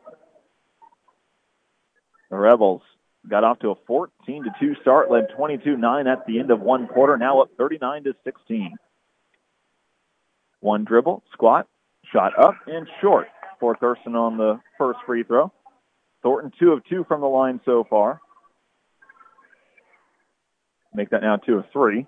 The Rebels got off to a 14-2 start, led 22-9 at the end of one quarter, now up 39-16. One dribble, squat, shot up and short for Thurston on the first free throw. Thornton 2 of 2 from the line so far. Make that now 2 of 3.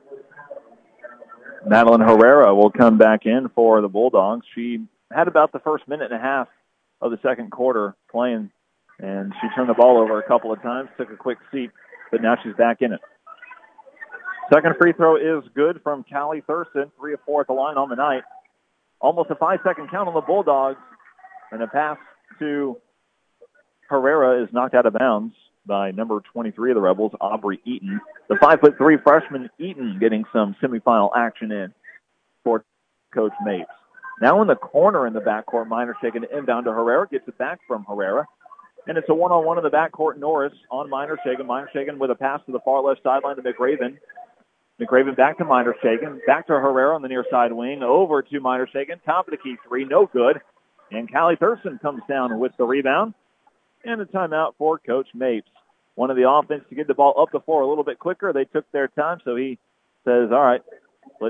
Madeline Herrera will come back in for the Bulldogs. She had about the first minute and a half of the second quarter playing, and she turned the ball over a couple of times, took a quick seat, but now she's back in it. Second free throw is good from Callie Thurston, 3 of 4 at the line on the night. Almost a 5-second count on the Bulldogs, and a pass to Herrera is knocked out of bounds by number 23 of the Rebels, Aubrey Eaton. The 5'3" freshman Eaton getting some semifinal action in for Coach Mapes. Now in the corner in the backcourt, Minor taking it inbound to Herrera, gets it back from Herrera. And it's a one-on-one in the backcourt. Norris on Minor Shagan. Minor Shagan with a pass to the far left sideline to McRaven. McRaven back to Minor Shagan. Back to Herrera on the near side wing. Over to Minor Shagan. Top of the key three. No good. And Callie Thurston comes down with the rebound. And a timeout for Coach Mapes. One of the offense to get the ball up the floor a little bit quicker. They took their time, so he says, all right, let's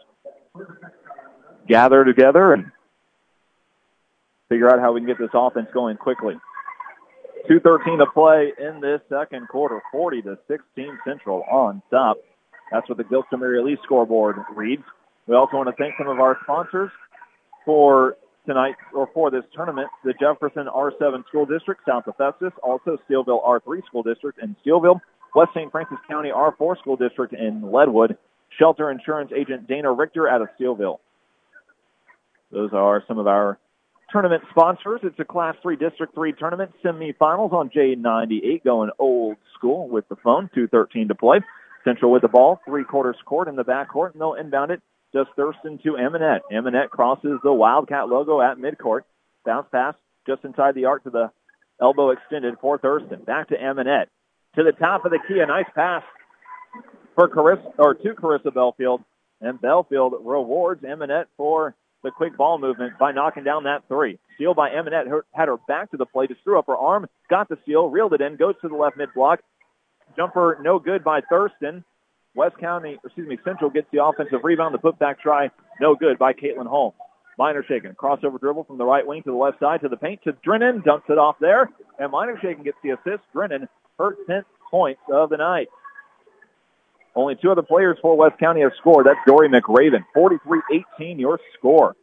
gather together and figure out how we can get this offense going quickly. 2:13 to play in this second quarter, 40-16 Central on top. That's what the Gilston Area Lease scoreboard reads. We also want to thank some of our sponsors for tonight, or for this tournament, the Jefferson R7 School District, south of Festus, also Steelville R3 School District in Steelville, West St. Francis County R4 School District in Leadwood, Shelter Insurance Agent Dana Richter out of Steelville. Those are some of our tournament sponsors. It's a Class 3 District 3 tournament, semifinals on J98, going old school with the phone, 2:13 to play. Central with the ball, three-quarters court in the backcourt, and they'll inbound it. Just Thurston to Eminette. Eminette crosses the Wildcat logo at midcourt. Bounce pass just inside the arc to the elbow extended for Thurston. Back to Eminette. To the top of the key, a nice pass for Carissa Belfield. And Belfield rewards Eminette for the quick ball movement by knocking down that three. Steal by Eminette. Had her back to the play, just threw up her arm, got the steal, reeled it in, goes to the left mid block. Jumper no good by Thurston. Central gets the offensive rebound. The putback try, no good by Caitlin Holmes. Minor Shaken, crossover dribble from the right wing to the left side to the paint to Drennan, dunks it off there, and Minor Shaken gets the assist. Drennan, her 10th points of the night. Only two other players for West County have scored. That's Dory McRaven. 43-18 your score.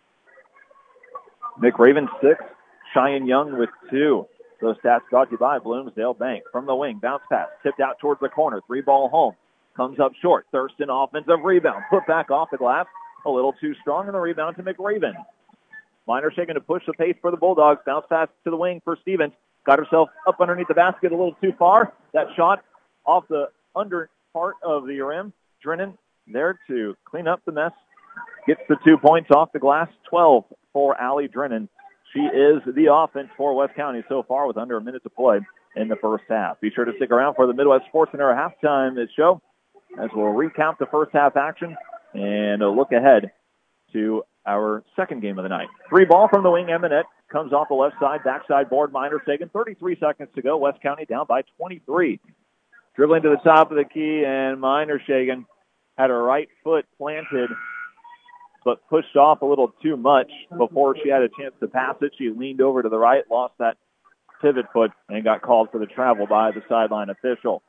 McRaven 6, Cheyenne Young with 2. Those stats brought to you by Bloomsdale Bank. From the wing, bounce pass, tipped out towards the corner, 3-ball home. Comes up short. Thurston offensive rebound. Put back off the glass. A little too strong in the rebound to McRaven. Minor shaking to push the pace for the Bulldogs. Bounce pass to the wing for Stevens. Got herself up underneath the basket a little too far. That shot off the under part of the rim. Drennan there to clean up the mess. Gets the 2 points off the glass. 12 for Allie Drennan. She is the offense for West County so far with under a minute to play in the first half. Be sure to stick around for the Midwest Sports Center halftime show as we'll recap the first half action and a look ahead to our second game of the night. 3-ball from the wing. Eminette comes off the left side, backside board. Minor taken. 33 seconds to go. West County down by 23. Dribbling to the top of the key, and Minor Shagan had her right foot planted but pushed off a little too much before she had a chance to pass it. She leaned over to the right, lost that pivot foot, and got called for the travel by the sideline official.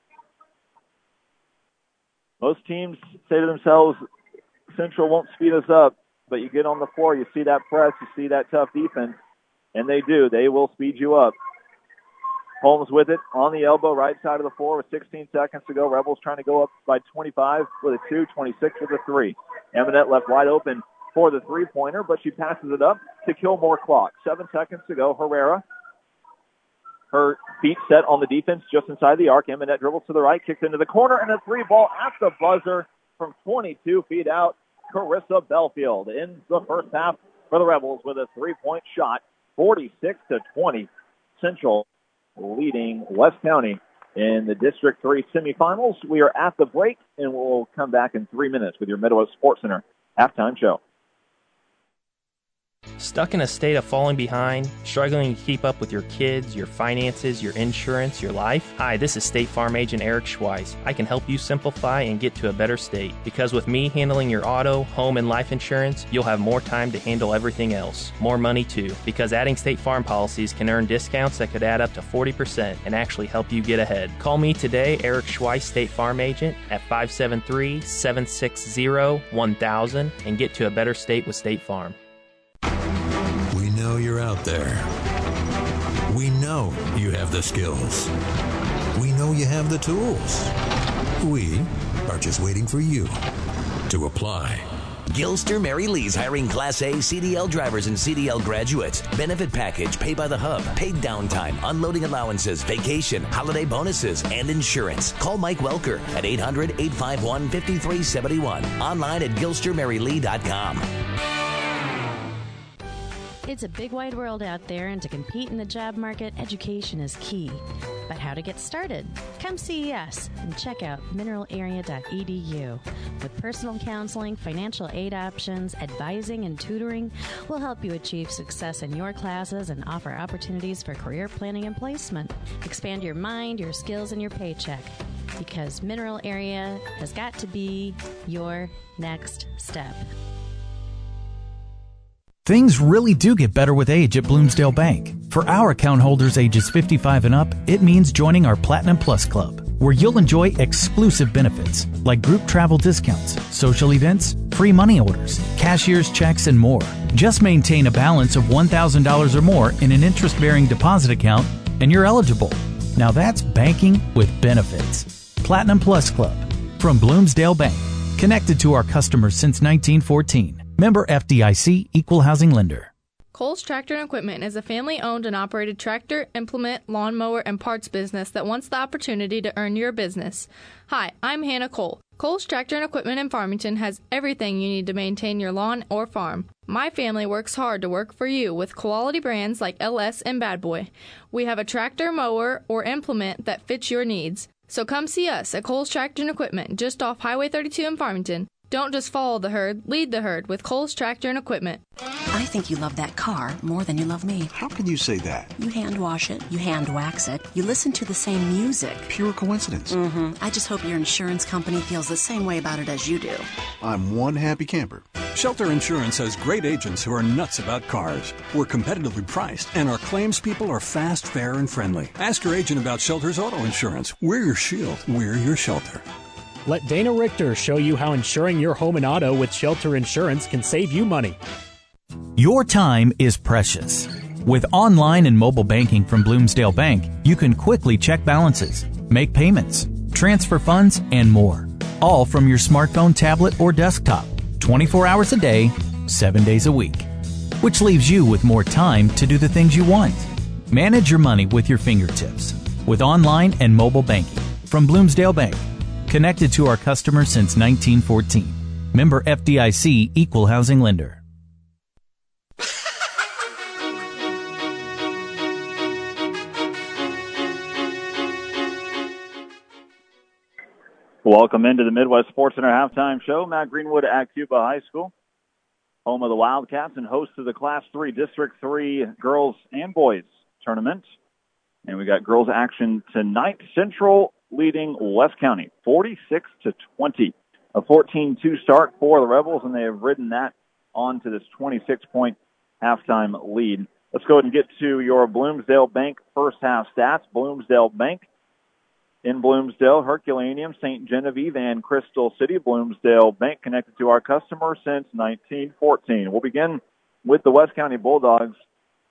Most teams say to themselves, Central won't speed us up, but you get on the floor, you see that press, you see that tough defense, And they do. They will speed you up. Holmes with it on the elbow, right side of the floor with 16 seconds to go. Rebels trying to go up by 25 with a 2, 26 with a 3. Eminette left wide open for the three-pointer, but she passes it up to kill more clock. 7 seconds to go. Herrera, her feet set on the defense just inside the arc. Eminette dribbles to the right, kicks into the corner, and a three ball at the buzzer from 22 feet out. Carissa Belfield ends the first half for the Rebels with a three-point shot, 46-20. Central leading West County in the District 3 semifinals. We are at the break, and we'll come back in 3 minutes with your Midwest Sports Center halftime show.
Stuck in a state of falling behind, struggling to keep up with your kids, your finances, your insurance, your life? Hi, this is State Farm Agent Eric Schweiss. I can help you simplify and get to a better state. Because with me handling your auto, home, and life insurance, you'll have more time to handle everything else. More money too. Because adding State Farm policies can earn discounts that could add up to 40% and actually help you get ahead. Call me today, Eric Schweiss, State Farm Agent, at 573-760-1000 and get to a better state with State Farm.
We know you're out there. We know you have the skills. We know you have the tools. We are just waiting for you to apply.
Gilster Mary Lee's hiring Class A CDL drivers and CDL graduates. Benefit package, pay by the hub, paid downtime, unloading allowances, vacation, holiday bonuses, and insurance. Call Mike Welker at 800-851-5371. Online at GilsterMaryLee.com.
It's a big wide world out there, and to compete in the job market, education is key. But how to get started? Come see us and check out mineralarea.edu. With personal counseling, financial aid options, advising, and tutoring, we'll help you achieve success in your classes and offer opportunities for career planning and placement. Expand your mind, your skills, and your paycheck. Because Mineral Area has got to be your next step.
Things really do get better with age at Bloomsdale Bank. For our account holders ages 55 and up, it means joining our Platinum Plus Club, where you'll enjoy exclusive benefits like group travel discounts, social events, free money orders, cashier's checks, and more. Just maintain a balance of $1,000 or more in an interest-bearing deposit account, and you're eligible. Now that's banking with benefits. Platinum Plus Club from Bloomsdale Bank, connected to our customers since 1914. Member FDIC, Equal Housing Lender.
Cole's Tractor and Equipment is a family-owned and operated tractor, implement, lawnmower, and parts business that wants the opportunity to earn your business. Hi, I'm Hannah Cole. Cole's Tractor and Equipment in Farmington has everything you need to maintain your lawn or farm. My family works hard to work for you with quality brands like LS and Bad Boy. We have a tractor, mower, or implement that fits your needs. So come see us at Cole's Tractor and Equipment just off Highway 32 in Farmington. Don't just follow the herd, lead the herd with Cole's Tractor and Equipment.
I think you love that car more than you love me.
How can you say that?
You hand wash it, you hand wax it, you listen to the same music.
Pure coincidence.
I just hope your insurance company feels the same way about it as you do.
I'm one happy camper.
Shelter Insurance has great agents who are nuts about cars. We're competitively priced, and our claims people are fast, fair, and friendly. Ask your agent about Shelter's auto insurance. We're your shield. We're your shelter.
Let Dana Richter show you how insuring your home and auto with Shelter Insurance can save you money.
Your time is precious. With online and mobile banking from Bloomsdale Bank, you can quickly check balances, make payments, transfer funds, and more. All from your smartphone, tablet, or desktop, 24 hours a day, 7 days a week. Which leaves you with more time to do the things you want. Manage your money with your fingertips with online and mobile banking from Bloomsdale Bank. Connected to our customers since 1914. Member FDIC, Equal Housing Lender.
Welcome into the Midwest Sports Center halftime show. Matt Greenwood at Cuba High School, home of the Wildcats and host of the Class 3 District 3 girls and boys tournament. And we got girls action tonight. Central leading West County 46-20. A 14-2 start for the Rebels, and they have ridden that on to this 26-point halftime lead. Let's go ahead and get to your Bloomsdale Bank first half stats. Bloomsdale Bank in Bloomsdale, Herculaneum, St. Genevieve, and Crystal City. Bloomsdale Bank connected to our customer since 1914. We'll begin with the West County Bulldogs.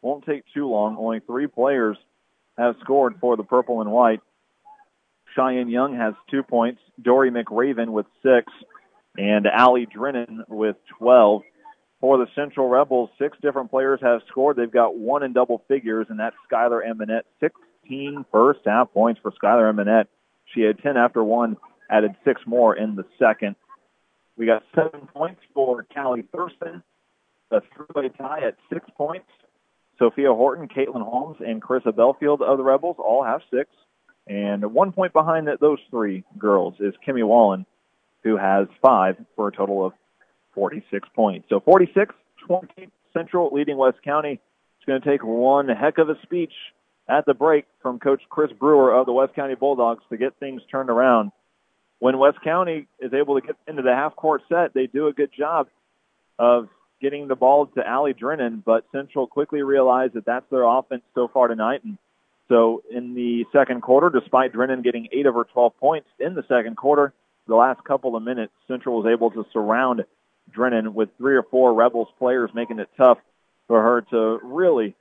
won't take too long. Only 3 players have scored for the purple and white. Cheyenne Young has 2 points, Dory McRaven with 6, and Allie Drennan with 12. For the Central Rebels, 6 different players have scored. They've got 1 in double figures, and that's Skylar Eminette. 16 first-half points for Skylar Eminette. She had 10 after 1, added 6 more in the second. We got 7 points for Callie Thurston. A three-way tie at 6 points. Sophia Horton, Caitlin Holmes, and Carissa Belfield of the Rebels all have 6. And 1 point behind those 3 girls is Kimmy Wallen, who has 5 for a total of 46 points. So 46-20, Central leading West County. It's going to take one heck of a speech at the break from Coach Chris Brewer of the West County Bulldogs to get things turned around. When West County is able to get into the half-court set, they do a good job of getting the ball to Allie Drennan, but Central quickly realized that that's their offense so far tonight. And so in the second quarter, despite Drennan getting 8 of her 12 points in the second quarter, the last couple of minutes, Central was able to surround Drennan with 3 or 4 Rebels players, making it tough for her to really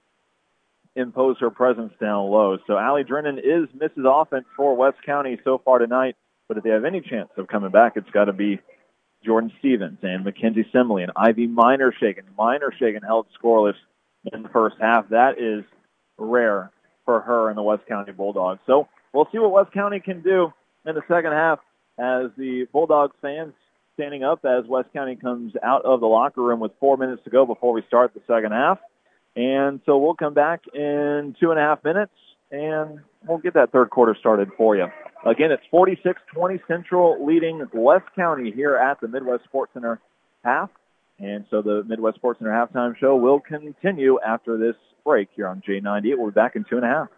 impose her presence down low. So Allie Drennan is Mrs. Offense for West County so far tonight, but if they have any chance of coming back, it's got to be Jordan Stevens and Mackenzie Simley and Ivy Minershagen. Minershagen held scoreless in the first half. That is rare for her and the West County Bulldogs. So we'll see what West County can do in the second half as the Bulldogs fans standing up as West County comes out of the locker room with 4 minutes to go before we start the second half. And so we'll come back in 2.5 minutes, and we'll get that third quarter started for you. Again, it's 46-20 Central leading West County here at the Midwest Sports Center half. And so the Midwest Sports Center halftime show will continue after this break here on J98. We'll be back in 2.5.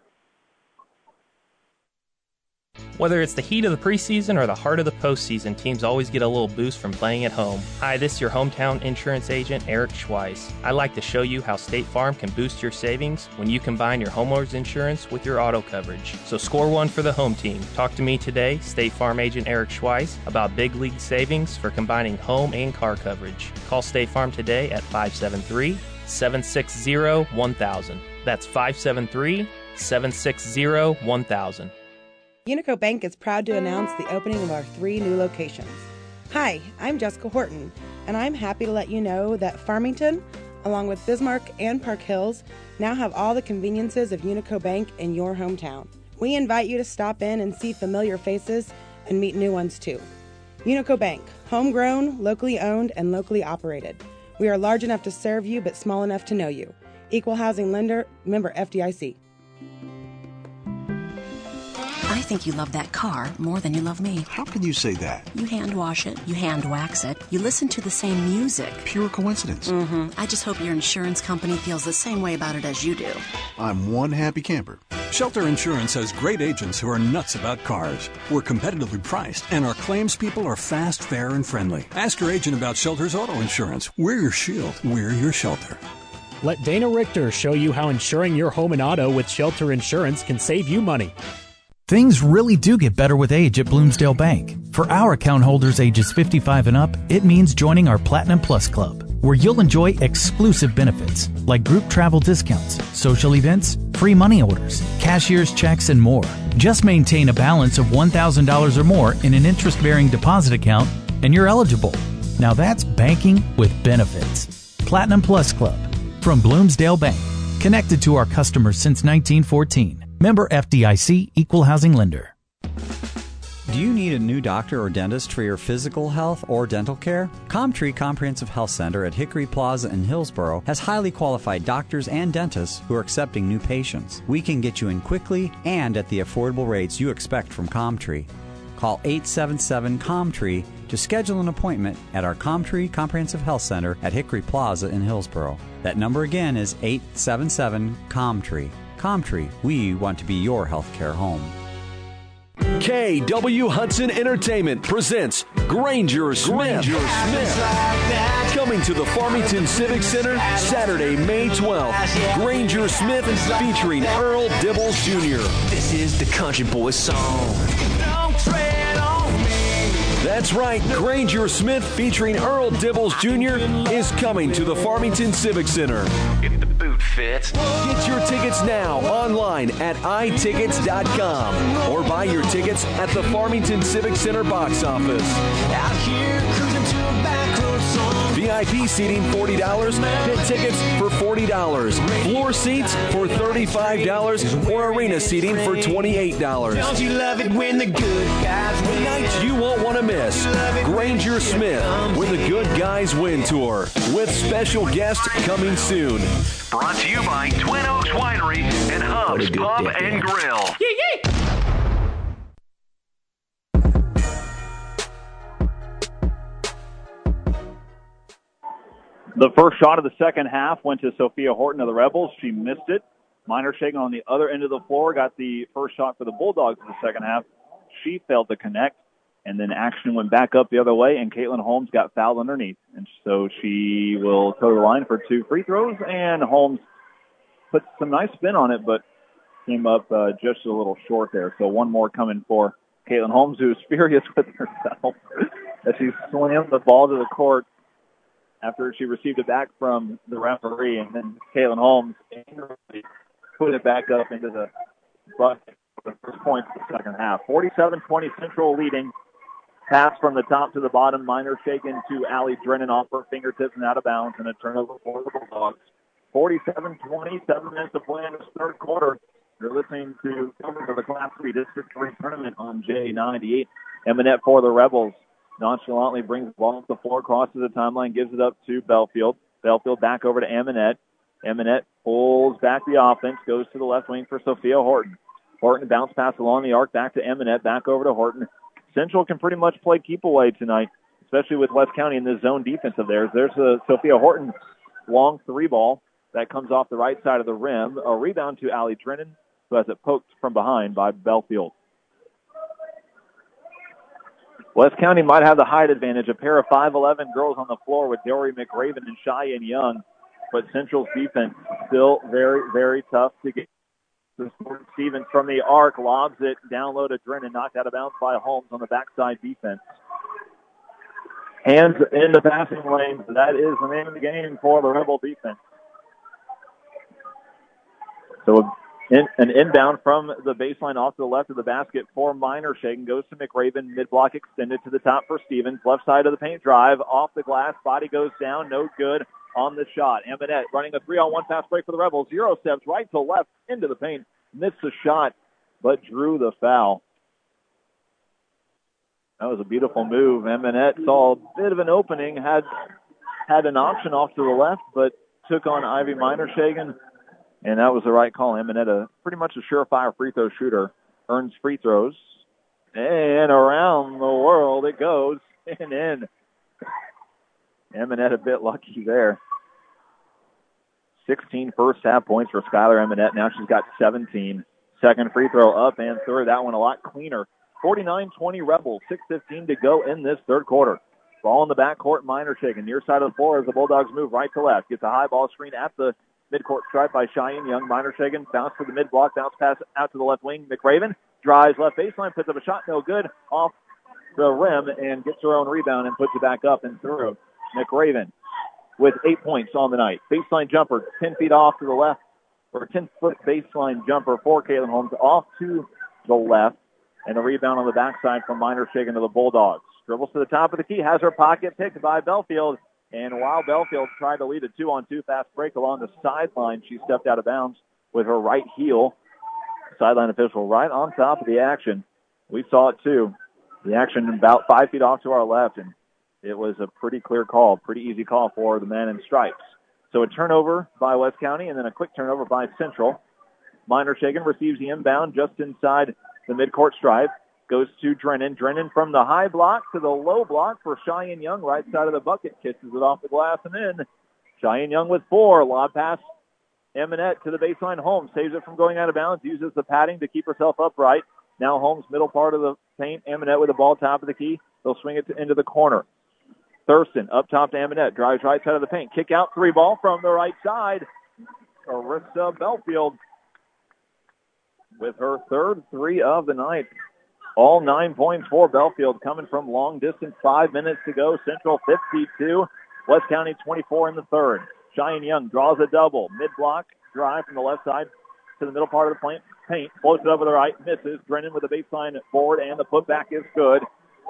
Whether it's the heat of the preseason or the heart of the postseason, teams always get a little boost from playing at home. Hi, this is your hometown insurance agent, Eric Schweiss. I like to show you how State Farm can boost your savings when you combine your homeowner's insurance with your auto coverage. So score one for the home team. Talk to me today, State Farm agent Eric Schweiss, about big league savings for combining home and car coverage. Call State Farm today at 573-760-1000. That's 573-760-1000.
Unico Bank is proud to announce the opening of our 3 new locations. Hi, I'm Jessica Horton, and I'm happy to let you know that Farmington, along with Bismarck and Park Hills, now have all the conveniences of Unico Bank in your hometown. We invite you to stop in and see familiar faces and meet new ones too. Unico Bank, homegrown, locally owned, and locally operated. We are large enough to serve you, but small enough to know you. Equal housing lender, member FDIC.
I think you love that car more than you love me.
How can you say that?
You hand wash it, you hand wax it, you listen to the same music.
Pure coincidence.
I just hope your insurance company feels the same way about it as you do.
I'm one happy camper.
Shelter Insurance has great agents who are nuts about cars. We're competitively priced, and our claims people are fast, fair, and friendly. Ask your agent about Shelter's auto insurance. We're your shield. We're your shelter.
Let Dana Richter show you how insuring your home and auto with Shelter Insurance can save you money.
Things really do get better with age at Bloomsdale Bank. For our account holders ages 55 and up, it means joining our Platinum Plus Club, where you'll enjoy exclusive benefits like group travel discounts, social events, free money orders, cashier's checks, and more. Just maintain a balance of $1,000 or more in an interest-bearing deposit account, and you're eligible. Now that's banking with benefits. Platinum Plus Club from Bloomsdale Bank, connected to our customers since 1914. Member FDIC, Equal Housing Lender.
Do you need a new doctor or dentist for your physical health or dental care? Comtree Comprehensive Health Center at Hickory Plaza in Hillsboro has highly qualified doctors and dentists who are accepting new patients. We can get you in quickly and at the affordable rates you expect from Comtree. Call 877-COMTREE to schedule an appointment at our Comtree Comprehensive Health Center at Hickory Plaza in Hillsboro. That number again is 877-COMTREE. Comtree, we want to be your healthcare home.
KW Hudson Entertainment presents Granger Smith. Coming to the Farmington Civic Center Saturday, May 12th. Granger Smith featuring Earl Dibbles Jr.
This is the country boy song. Don't tread on me.
That's right, Granger Smith featuring Earl Dibbles Jr. is coming to the Farmington Civic Center.
Get the boots would fit.
Get your tickets now online at itickets.com or buy your tickets at the Farmington Civic Center box office.
Out here cruising to a back road song.
VIP seating $40, pit tickets for $40, floor seats for $35, or arena seating for $28.
Don't you love it when the good guys win?
Nights you won't want to miss. Granger Smith with the Good Guys Win Tour with special guests coming soon.
Brought to you by Twin Oaks Winery and Hub's Pub and Grill.
The first shot of the second half went to Sophia Horton of the Rebels. She missed it. Minor Shagan on the other end of the floor got the first shot for the Bulldogs in the second half. She failed to connect, and then action went back up the other way, and Caitlin Holmes got fouled underneath. And so she will toe the line for 2 free throws, and Holmes put some nice spin on it, but came up just a little short there. So one more coming for Caitlin Holmes, who's furious with herself as she slammed the ball to the court after she received it back from the referee, and then Caitlin Holmes angrily put it back up into the bucket for the first points of the second half. 47-20 Central leading. Pass from the top to the bottom. Minor Shagan to Allie Drennan off her fingertips and out of bounds, and a turnover for the Bulldogs. 47-20, 7 minutes to play in this third quarter. You're listening to coverage of the Class 3 District 3 tournament on J98. Eminette for the Rebels. Nonchalantly brings the ball to the floor, crosses the timeline, gives it up to Belfield. Belfield back over to Eminette. Eminette pulls back the offense, goes to the left wing for Sophia Horton. Horton bounce pass along the arc, back to Eminette, back over to Horton. Central can pretty much play keep away tonight, especially with West County in the zone defense of theirs. There's a Sophia Horton long 3 ball that comes off the right side of the rim. A rebound to Allie Drennan, who has it poked from behind by Belfield. West County might have the height advantage. A pair of 5'11 girls on the floor with Dory McRaven and Cheyenne Young. But Central's defense still very, very tough to get. Stevens from the arc lobs it down low to Drennan, knocked out of bounds by Holmes on the backside defense. Hands in the passing lane. That is the name of the game for the Rebel defense. So an inbound from the baseline off to the left of the basket for Minor Shagan. Goes to McRaven. Mid-block extended to the top for Stevens. Left side of the paint drive. Off the glass. Body goes down. No good on the shot. Eminette running a 3-on-1 fast break for the Rebels. 0 steps right to left into the paint. Missed the shot, but drew the foul. That was a beautiful move. Eminette saw a bit of an opening. Had an option off to the left, but took on Ivy Minor Shagan. And that was the right call. Eminette, pretty much a surefire free throw shooter, earns free throws. And around the world it goes and in. Eminette a bit lucky there. 16 first half points for Skylar Eminette. Now she's got 17. Second free throw up and third. That one a lot cleaner. 49-20 Rebels. 6:15 to go in this third quarter. Ball in the backcourt. Minor Shagan near side of the floor as the Bulldogs move right to left. Gets a high ball screen at the midcourt stripe by Cheyenne Young. Minor Shagan bounce to the mid-block. Bounce pass out to the left wing. McRaven drives left baseline. Puts up a shot. No good. Off the rim and gets her own rebound and puts it back up and through. McRaven with 8 points on the night. Baseline jumper 10 feet off to the left. Or a 10-foot baseline jumper for Caitlin Holmes off to the left. And a rebound on the backside from Minor Shagan to the Bulldogs. Dribbles to the top of the key. Has her pocket picked by Belfield. And while Belfield tried to lead a 2-on-2 fast break along the sideline, she stepped out of bounds with her right heel. Sideline official right on top of the action. We saw it too. The action about 5 feet off to our left, and it was a pretty clear call, pretty easy call for the man in stripes. So a turnover by West County and then a quick turnover by Central. Minor Shagan receives the inbound just inside the midcourt stripe. Goes to Drennan. Drennan from the high block to the low block for Cheyenne Young. Right side of the bucket. Kisses it off the glass and in. Cheyenne Young with 4. Lob pass. Eminette to the baseline. Holmes saves it from going out of bounds. Uses the padding to keep herself upright. Now Holmes middle part of the paint. Eminette with the ball top of the key. They'll swing it into the corner. Thurston up top to Eminette. Drives right side of the paint. Kick out 3 ball from the right side. Carissa Belfield with her third 3 of the night. All 9 points for Belfield coming from long distance. 5 minutes to go. Central 52. West County 24 in the third. Cheyenne Young draws a double. Mid-block drive from the left side to the middle part of the paint. Floats it over the right. Misses. Drennan with the baseline forward, and the putback is good.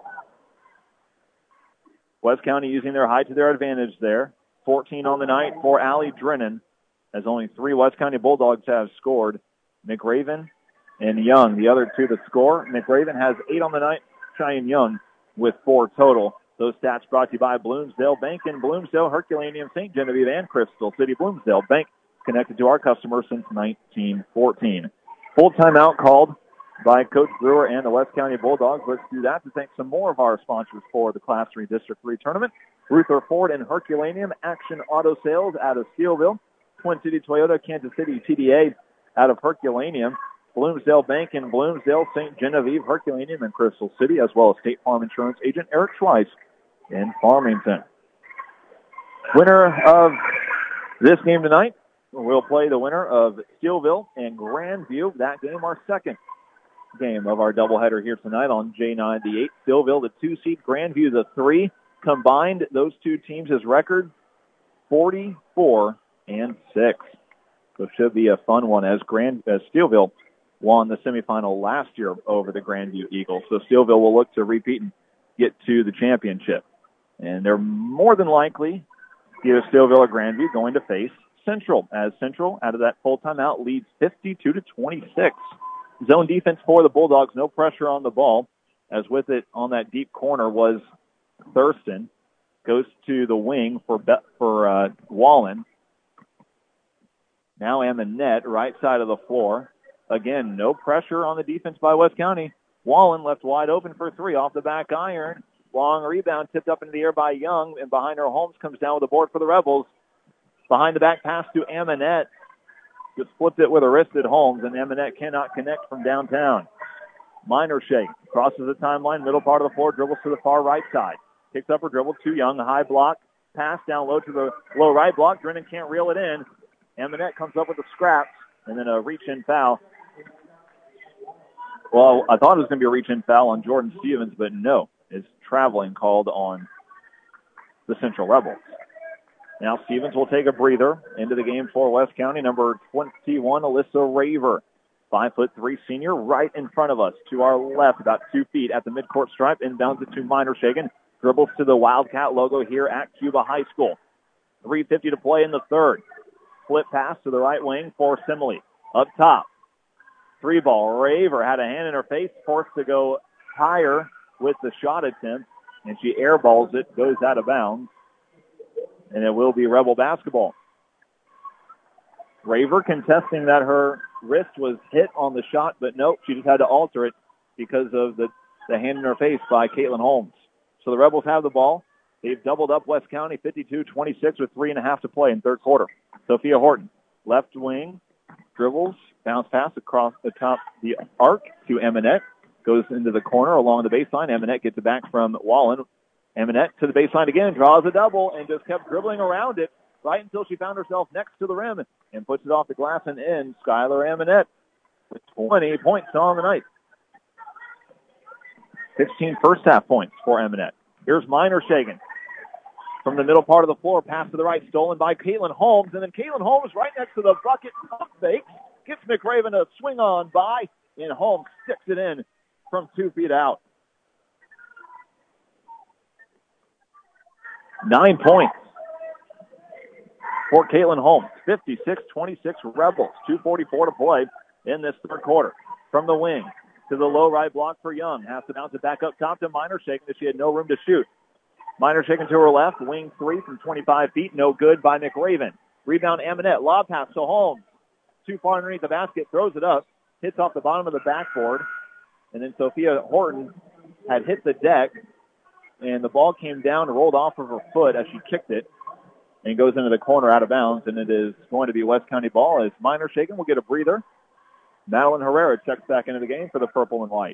West County using their height to their advantage there. 14 on the night for Allie Drennan, as only 3 West County Bulldogs have scored. McRaven and Young, the other 2 that score. McRaven has 8 on the night. Cheyenne Young with 4 total. Those stats brought to you by Bloomsdale Bank in Bloomsdale, Herculaneum, St. Genevieve, and Crystal City. Bloomsdale Bank, connected to our customers since 1914. Full timeout called by Coach Brewer and the West County Bulldogs. Let's do that to thank some more of our sponsors for the Class 3 District 3 tournament. Ruther Ford and Herculaneum, Action Auto Sales out of Steelville, Twin City Toyota, Kansas City TDA out of Herculaneum, Bloomsdale Bank in Bloomsdale, St. Genevieve, Herculaneum, and Crystal City, as well as State Farm Insurance agent Eric Schweiss in Farmington. Winner of this game tonight will play the winner of Steelville and Grandview. That game, our second game of our doubleheader here tonight on J98. Steelville, the 2 seed, Grandview, the 3. Combined, those 2 teams' record, 44-6. So it should be a fun one as Steelville won the semifinal last year over the Grandview Eagles. So Steelville will look to repeat and get to the championship. And they're more than likely, either Steelville or Grandview, going to face Central, as Central, out of that full timeout, leads 52-26. Zone defense for the Bulldogs, no pressure on the ball, as with it on that deep corner was Thurston. Goes to the wing for Wallen. Now Amonette, right side of the floor. Again, no pressure on the defense by West County. Wallen left wide open for 3 off the back iron. Long rebound tipped up into the air by Young, and behind her, Holmes comes down with a board for the Rebels. Behind the back pass to Amonette. Just flipped it with a wrist at Holmes, and Amonette cannot connect from downtown. Minor shake. Crosses the timeline, middle part of the floor, dribbles to the far right side. Picks up her dribble to Young, high block. Pass down low to the low right block. Drennan can't reel it in. Amonette comes up with a scrap, and then a reach-in foul. Well, I thought it was going to be a reach-in foul on Jordan Stevens, but no. It's traveling called on the Central Rebels. Now Stevens will take a breather into the game for West County. Number 21, Alyssa Raver. 5'3" senior right in front of us. To our left, about 2 feet at the midcourt stripe. Inbounds it to Minor Shagan. Dribbles to the Wildcat logo here at Cuba High School. 3:50 to play in the third. Flip pass to the right wing for Simile. Up top. 3 ball. Raver had a hand in her face. Forced to go higher with the shot attempt. And she airballs it. Goes out of bounds. And it will be Rebel basketball. Raver contesting that her wrist was hit on the shot, but nope, she just had to alter it because of the hand in her face by Caitlin Holmes. So the Rebels have the ball. They've doubled up West County 52-26 with 3.5 to play in third quarter. Sophia Horton, left wing, dribbles, bounce pass across the top the arc to Amonette. Goes into the corner along the baseline. Amonette gets it back from Wallen. Amonette to the baseline again, draws a double, and just kept dribbling around it right until she found herself next to the rim and puts it off the glass and in. Skylar Amonette with 20 points on the night. 16 first half points for Amonette. Here's Minor Shagan. From the middle part of the floor, pass to the right, stolen by Caitlin Holmes, and then Caitlin Holmes right next to the bucket, pump fake, gets McRaven a swing on by, and Holmes sticks it in from 2 feet out. 9 points for Caitlin Holmes. 56-26 Rebels. 2:44 to play in this third quarter. From the wing to the low right block for Young. Has to bounce it back up top to Minor Shagan as she had no room to shoot. Minor Shagan to her left. Wing 3 from 25 feet. No good by McRaven. Rebound Amonette. Lob pass to Holmes. Too far underneath the basket. Throws it up. Hits off the bottom of the backboard. And then Sophia Horton had hit the deck. And the ball came down and rolled off of her foot as she kicked it and goes into the corner out of bounds. And it is going to be West County ball as Minor Shagan will get a breather. Madeline Herrera checks back into the game for the purple and white.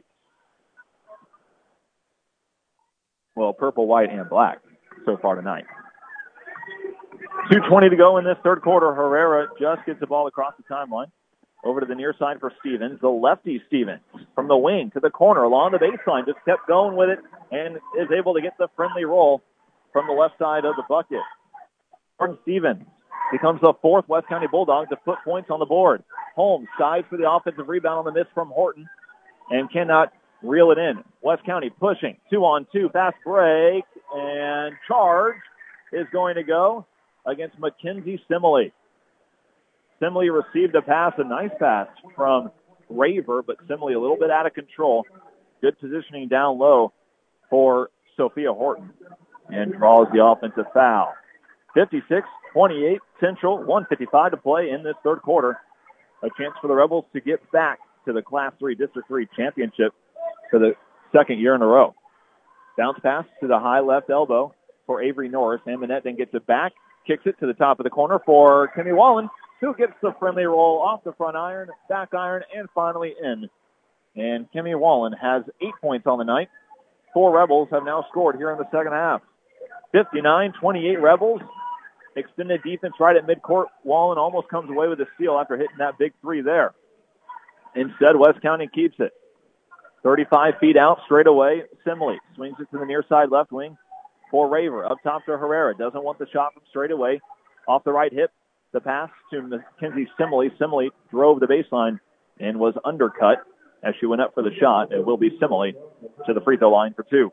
Well, purple, white, and black so far tonight. 2:20 to go in this third quarter. Herrera just gets the ball across the timeline. Over to the near side for Stevens. The lefty Stevens from the wing to the corner along the baseline. Just kept going with it and is able to get the friendly roll from the left side of the bucket. Jordan Stevens becomes the fourth West County Bulldog to put points on the board. Holmes dives for the offensive rebound on the miss from Horton and cannot reel it in. West County pushing. 2-on-2. Fast break. And charge is going to go against Mackenzie Simile. Simile received a pass, a nice pass from Raver, but Simile a little bit out of control. Good positioning down low for Sophia Horton and draws the offensive foul. 56-28 Central, 1:55 to play in this third quarter. A chance for the Rebels to get back to the Class 3 District 3 championship for the second year in a row. Bounce pass to the high left elbow for Avery Norris. And Manette then gets it back, kicks it to the top of the corner for Kimmy Wallen, who gets the friendly roll off the front iron, back iron, and finally in. And Kimmy Wallen has 8 points on the night. 4 Rebels have now scored here in the second half. 59-28 Rebels. Extended defense right at midcourt. Wallen almost comes away with a steal after hitting that big three there. Instead, West County keeps it. 35 feet out, straight away. Simile swings it to the near side left wing for Raver. Up top to Herrera. Doesn't want the shot from straight away. Off the right hip. The pass to Mackenzie Simile. Simile drove the baseline and was undercut as she went up for the shot. It will be Simile to the free throw line for 2.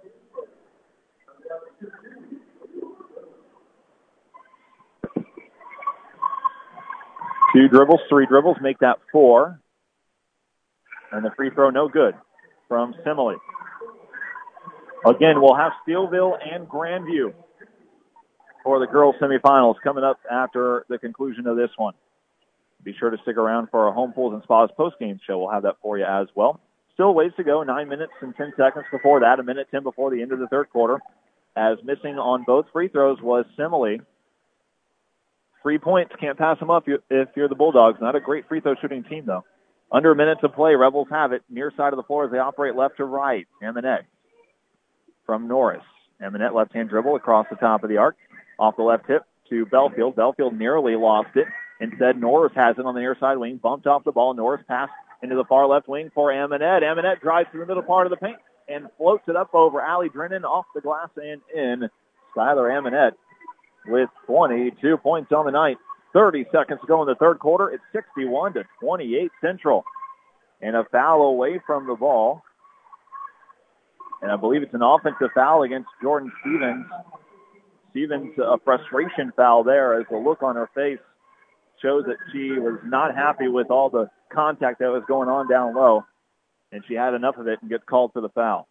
Two dribbles, 3 dribbles, make that 4. And the free throw no good from Simile. Again, we'll have Steelville and Grandview for the girls semifinals coming up after the conclusion of this one. Be sure to stick around for our Home Pools and Spas postgame show. We'll have that for you as well. Still ways to go, 9 minutes and 10 seconds before that, 1:10 before the end of the third quarter. As missing on both free throws was Simile. 3 points, can't pass them up if you're the Bulldogs. Not a great free throw shooting team, though. Under a minute to play, Rebels have it. Near side of the floor as they operate left to right. Amonette from Norris. Amonette left-hand dribble across the top of the arc. Off the left hip to Belfield. Belfield nearly lost it. Instead, Norris has it on the near side wing. Bumped off the ball. Norris passed into the far left wing for Amonette. Amonette drives to the middle part of the paint and floats it up over Allie Drennan off the glass and in. Skylar Amonette with 22 points on the night. 30 seconds to go in the third quarter. It's 61-28 Central. And a foul away from the ball. And I believe it's an offensive foul against Jordan Stevens. Stevens, a frustration foul there as the look on her face shows that she was not happy with all the contact that was going on down low. And she had enough of it and gets called for the foul.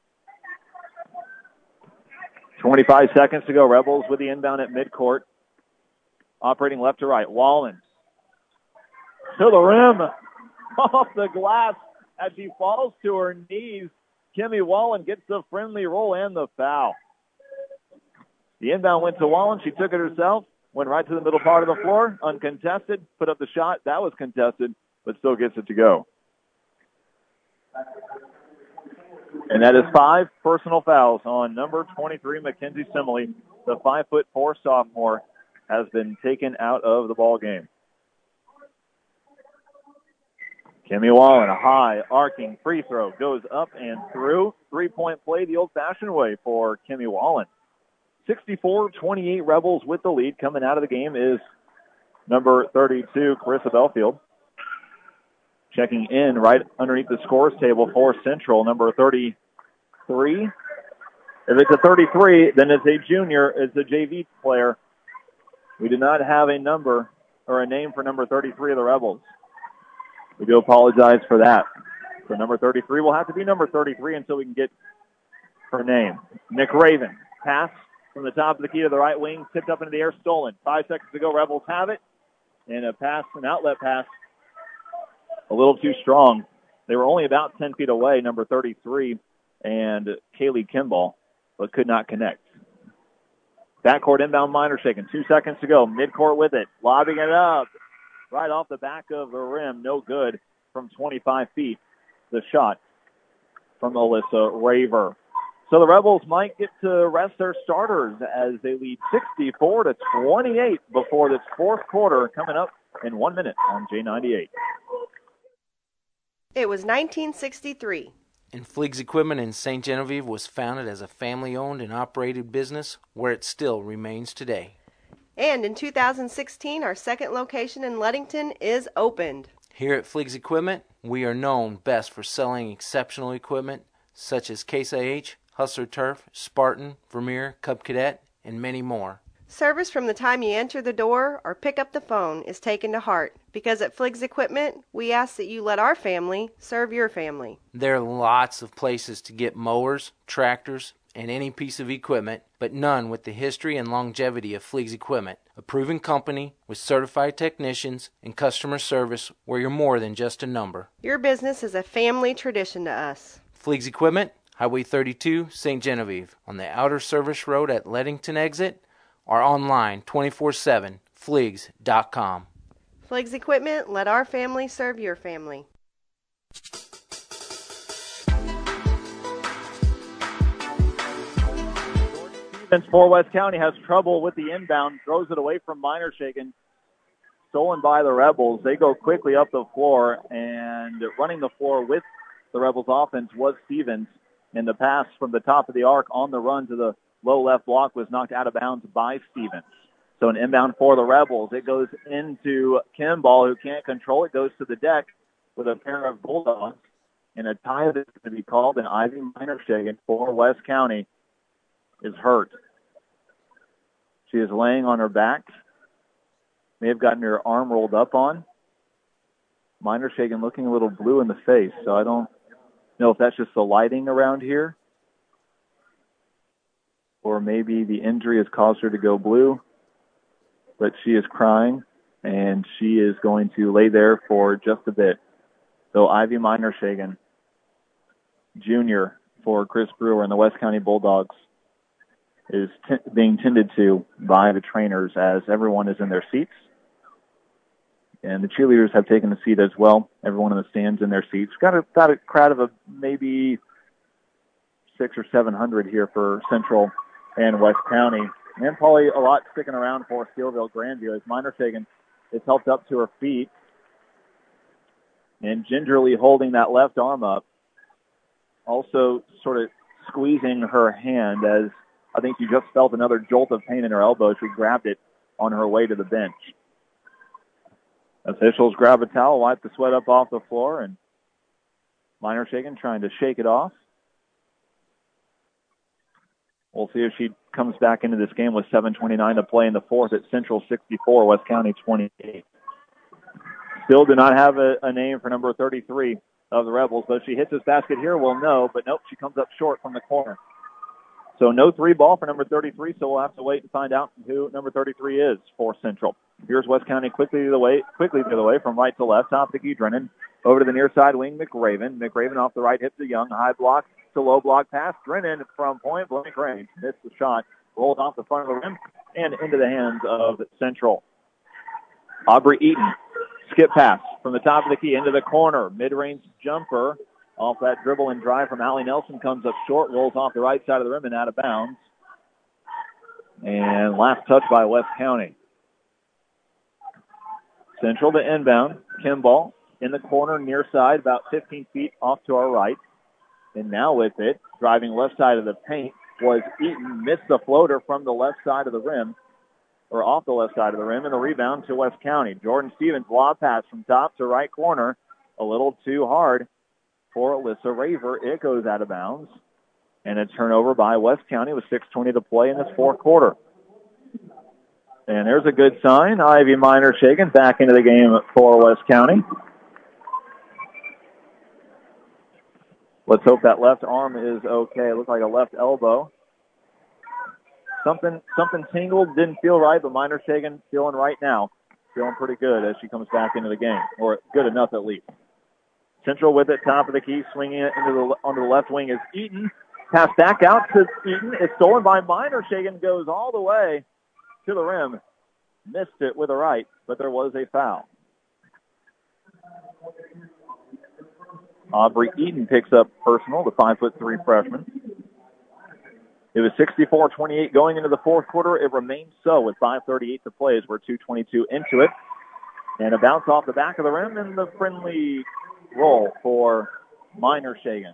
25 seconds to go. Rebels with the inbound at midcourt. Operating left to right. Wallen to the rim. Off the glass as she falls to her knees. Kimmy Wallen gets the friendly roll and the foul. The inbound went to Wallen. She took it herself. Went right to the middle part of the floor. Uncontested. Put up the shot. That was contested, but still gets it to go. And that is 5 personal fouls on number 23, Mackenzie Simile. The 5'4" sophomore has been taken out of the ball game. Kimmy Wallen, a high arcing free throw, goes up and through. 3-point play the old-fashioned way for Kimmy Wallen. 64-28 Rebels with the lead. Coming out of the game is number 32, Carissa Belfield. Checking in right underneath the scores table for Central, number 33. If it's a 33, then it's a junior, it's a JV player. We do not have a number or a name for number 33 of the Rebels. We do apologize for that. So number 33 will have to be number 33 until we can get her name. Nick Raven, pass from the top of the key to the right wing, tipped up into the air, stolen. 5 seconds to go, Rebels have it. And a pass, an outlet pass, a little too strong. They were only about 10 feet away, number 33 and Kaylee Kimball, but could not connect. Backcourt inbound, Minor shaking. 2 seconds to go. Midcourt with it. Lobbing it up. Right off the back of the rim. No good from 25 feet. The shot from Alyssa Raver. So the Rebels might get to rest their starters as they lead 64-28 before this fourth quarter coming up in 1 minute on J98.
It was 1963.
And Fleeg's Equipment in St. Genevieve was founded as a family-owned and operated business where it still remains today.
And in 2016, our second location in Ludington is opened.
Here at Fliggs Equipment, we are known best for selling exceptional equipment such as Case IH, Hustler Turf, Spartan, Vermeer, Cub Cadet, and many more.
Service from the time you enter the door or pick up the phone is taken to heart, because at Fliggs Equipment, we ask that you let our family serve your family.
There are lots of places to get mowers, tractors, and any piece of equipment, but none with the history and longevity of Fliggs Equipment, a proven company with certified technicians and customer service where you're more than just a number.
Your business is a family tradition to us.
Fliggs Equipment, Highway 32, St. Genevieve, on the outer service road at Ludington exit, or online 24/7, fliggs.com.
Fliggs Equipment, let our family serve your family.
Stevens for West County has trouble with the inbound, throws it away from Minershagen. Stolen by the Rebels. They go quickly up the floor, and running the floor with the Rebels offense was Stevens. And the pass from the top of the arc on the run to the low left block was knocked out of bounds by Stevens. So an inbound for the Rebels. It goes into Kimball, who can't control it, goes to the deck with a pair of Bulldogs. And a tie that's going to be called, and Ivy Minershagen for West County is hurt. She is laying on her back. May have gotten her arm rolled up on. Minershagen looking a little blue in the face, so I don't know if that's just the lighting around here, or maybe the injury has caused her to go blue. But she is crying, and she is going to lay there for just a bit. So Ivy Minershagen, junior for Chris Brewer and the West County Bulldogs, is being tended to by the trainers as everyone is in their seats. And the cheerleaders have taken a seat as well. Everyone in the stands in their seats. Got a crowd of maybe 600 or 700 here for Central and West County. And probably a lot sticking around for Steelville Grandview as Minershagen is helped up to her feet and gingerly holding that left arm up. Also sort of squeezing her hand as I think you just felt another jolt of pain in her elbow. She grabbed it on her way to the bench. Officials grab a towel, wipe the sweat up off the floor, and Minershagen trying to shake it off. We'll see if she comes back into this game with 7:29 to play in the fourth at Central 64, West County 28. Still do not have a name for number 33 of the Rebels, but if she hits this basket here, we'll know. But nope, she comes up short from the corner. So no three ball for number 33, so we'll have to wait and find out who number 33 is for Central. Here's West County quickly the other way from right to left. Top to Drennan. Over to the near side wing, McRaven. McRaven off the right hip to Young. High block to low block pass. Drennan from point blank range. Missed the shot. Rolled off the front of the rim and into the hands of Central. Aubrey Eaton. Skip pass from the top of the key into the corner. Mid-range jumper. Off that dribble and drive from Allie Nelson comes up short, rolls off the right side of the rim and out of bounds. And last touch by West County. Central to inbound. Kimball in the corner near side, about 15 feet off to our right. And now with it, driving left side of the paint was Eaton. Missed the floater from the left side of the rim, or off the left side of the rim, and the rebound to West County. Jordan Stevens, lob pass from top to right corner. A little too hard for Alyssa Raver. It goes out of bounds. And a turnover by West County with 6:20 to play in this fourth quarter. And there's a good sign. Ivy Minershagen back into the game for West County. Let's hope that left arm is okay. It looks like a left elbow. Something tingled, didn't feel right, but Minershagen feeling right now. Feeling pretty good as she comes back into the game, or good enough at least. Central with it, top of the key, swinging it onto the left wing is Eaton. Pass back out to Eaton. It's stolen by Minershagen, goes all the way to the rim. Missed it with a right, but there was a foul. Aubrey Eaton picks up personal, the 5'3" freshman. It was 64-28 going into the fourth quarter. It remains so with 5:38 to play as we're 2:22 into it. And a bounce off the back of the rim and the friendly roll for Minershagen.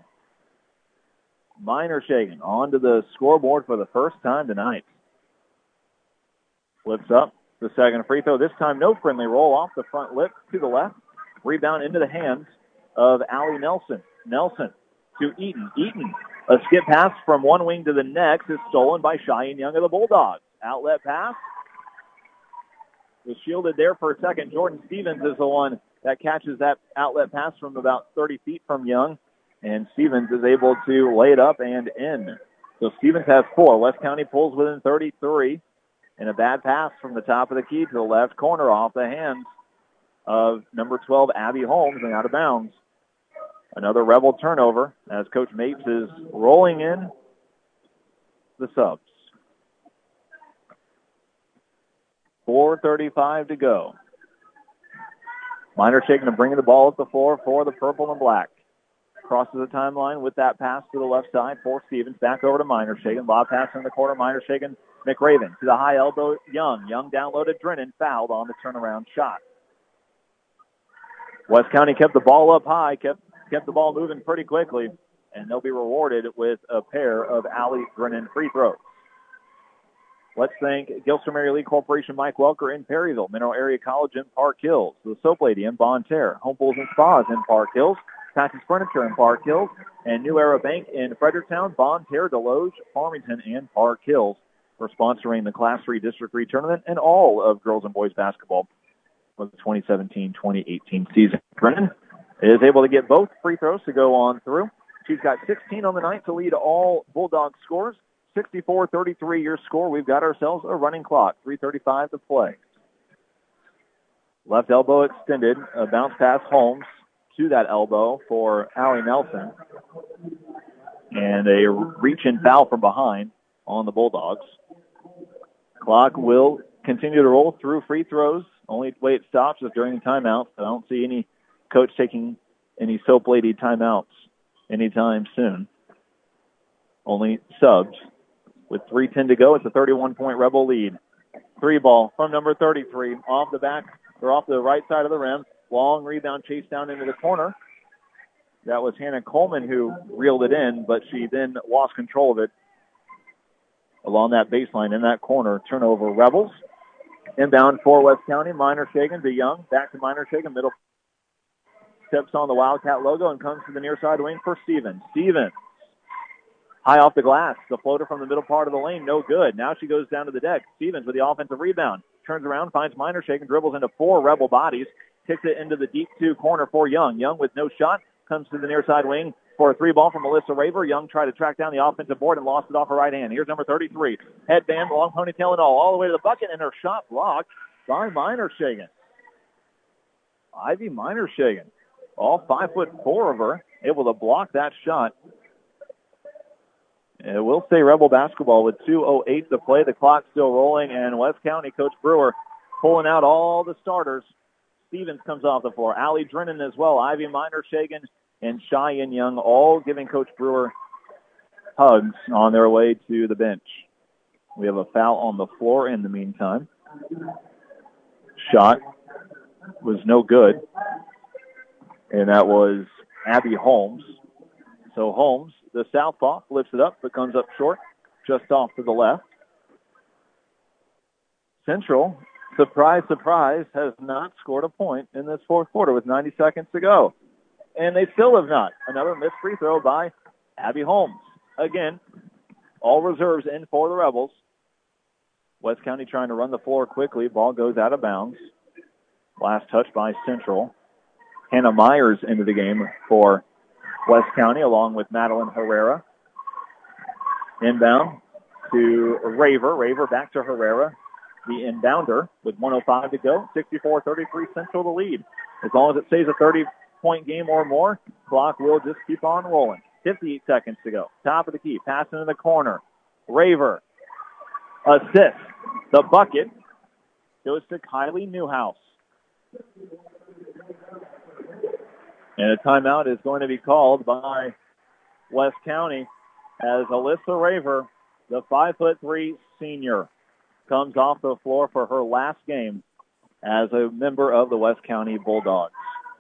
Minershagen onto the scoreboard for the first time tonight. Lifts up the second free throw. This time no friendly roll off the front lip to the left. Rebound into the hands of Allie Nelson. Nelson to Eaton. Eaton, a skip pass from one wing to the next is stolen by Cheyenne Young of the Bulldogs. Outlet pass was shielded there for a second. Jordan Stevens is the one that catches that outlet pass from about 30 feet from Young, and Stevens is able to lay it up and in. So Stevens has 4. West County pulls within 33, and a bad pass from the top of the key to the left corner off the hands of number 12, Abby Holmes, and out of bounds. Another Rebel turnover as Coach Mapes is rolling in the subs. 4:35 to go. Minor shaking and bringing the ball up the floor for the purple and black. Crosses the timeline with that pass to the left side for Stevens. Back over to Minor shaking. Lob pass in the corner. Minor shaking. McRaven to the high elbow. Young. Young downloaded. Drennan fouled on the turnaround shot. West County kept the ball up high, kept the ball moving pretty quickly, and they'll be rewarded with a pair of Allie Drennan free throws. Let's thank Gilster Mary Lee Corporation, Mike Welker in Perryville, Mineral Area College in Park Hills, the Soap Lady in Bonne Terre, Home Pools and Spas in Park Hills, Patches Furniture in Park Hills, and New Era Bank in Fredericktown, Bonne Terre, Deloge, Farmington, and Park Hills for sponsoring the Class 3 District 3 tournament and all of girls and boys basketball for the 2017-2018 season. Drennan is able to get both free throws to go on through. She's got 16 on the night to lead all Bulldog scores. 64-33 your score. We've got ourselves a running clock. 3:35 to play. Left elbow extended. A bounce pass Holmes to that elbow for Allie Nelson. And a reach-in foul from behind on the Bulldogs. Clock will continue to roll through free throws. Only way it stops is during the timeout. I don't see any coach taking any Soap Lady timeouts anytime soon. Only subs. With 3:10 to go, it's a 31-point Rebel lead. 3 ball from number 33 off the back or off the right side of the rim. Long rebound chase down into the corner. That was Hannah Coleman who reeled it in, but she then lost control of it along that baseline in that corner. Turnover Rebels. Inbound for West County. Minor Shagan to Young. Back to Minor Shagan. Middle steps on the Wildcat logo and comes to the near side wing for Stevens. Stevens. High off the glass. The floater from the middle part of the lane. No good. Now she goes down to the deck. Stevens with the offensive rebound. Turns around, finds Minor Shagan, dribbles into 4 Rebel bodies. Kicks it into the deep 2 corner for Young. Young with no shot. Comes to the near side wing for a 3 ball from Melissa Raver. Young tried to track down the offensive board and lost it off her right hand. Here's number 33. Headband, long ponytail and all the way to the bucket, and her shot blocked by Minor Shagan. Ivy Minor Shagan, all 5'4" of her, able to block that shot. It will stay Rebel basketball with 2:08 to play. The clock still rolling, and West County Coach Brewer pulling out all the starters. Stevens comes off the floor. Allie Drennan as well. Ivy Minor Shagan and Cheyenne Young all giving Coach Brewer hugs on their way to the bench. We have a foul on the floor in the meantime. Shot was no good, and that was Abby Holmes. So Holmes, the southpaw, lifts it up, but comes up short, just off to the left. Central, surprise, surprise, has not scored a point in this fourth quarter with 90 seconds to go. And they still have not. Another missed free throw by Abby Holmes. Again, all reserves in for the Rebels. West County trying to run the floor quickly. Ball goes out of bounds. Last touch by Central. Hannah Myers into the game for West County along with Madeline Herrera. Inbound to Raver. Raver back to Herrera. The inbounder with 1:05 to go. 64-33 Central the lead. As long as it stays a 30-point game or more, clock will just keep on rolling. 58 seconds to go. Top of the key. Pass into the corner. Raver. Assist. The bucket goes to Kylie Newhouse. And a timeout is going to be called by West County as Alyssa Raver, the 5'3" senior, comes off the floor for her last game as a member of the West County Bulldogs.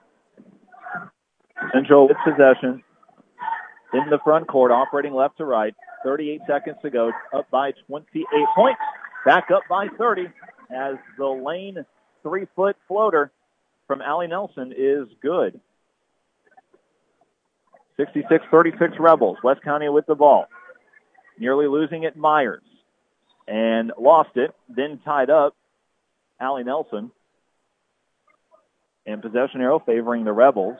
Central with possession in the front court, operating left to right. 38 seconds to go, up by 28 points. back up by 30 as the lane 3-foot floater from Allie Nelson is good. 66-36 Rebels. West County with the ball. Nearly losing it, Myers. And lost it, then tied up Allie Nelson. And possession arrow favoring the Rebels.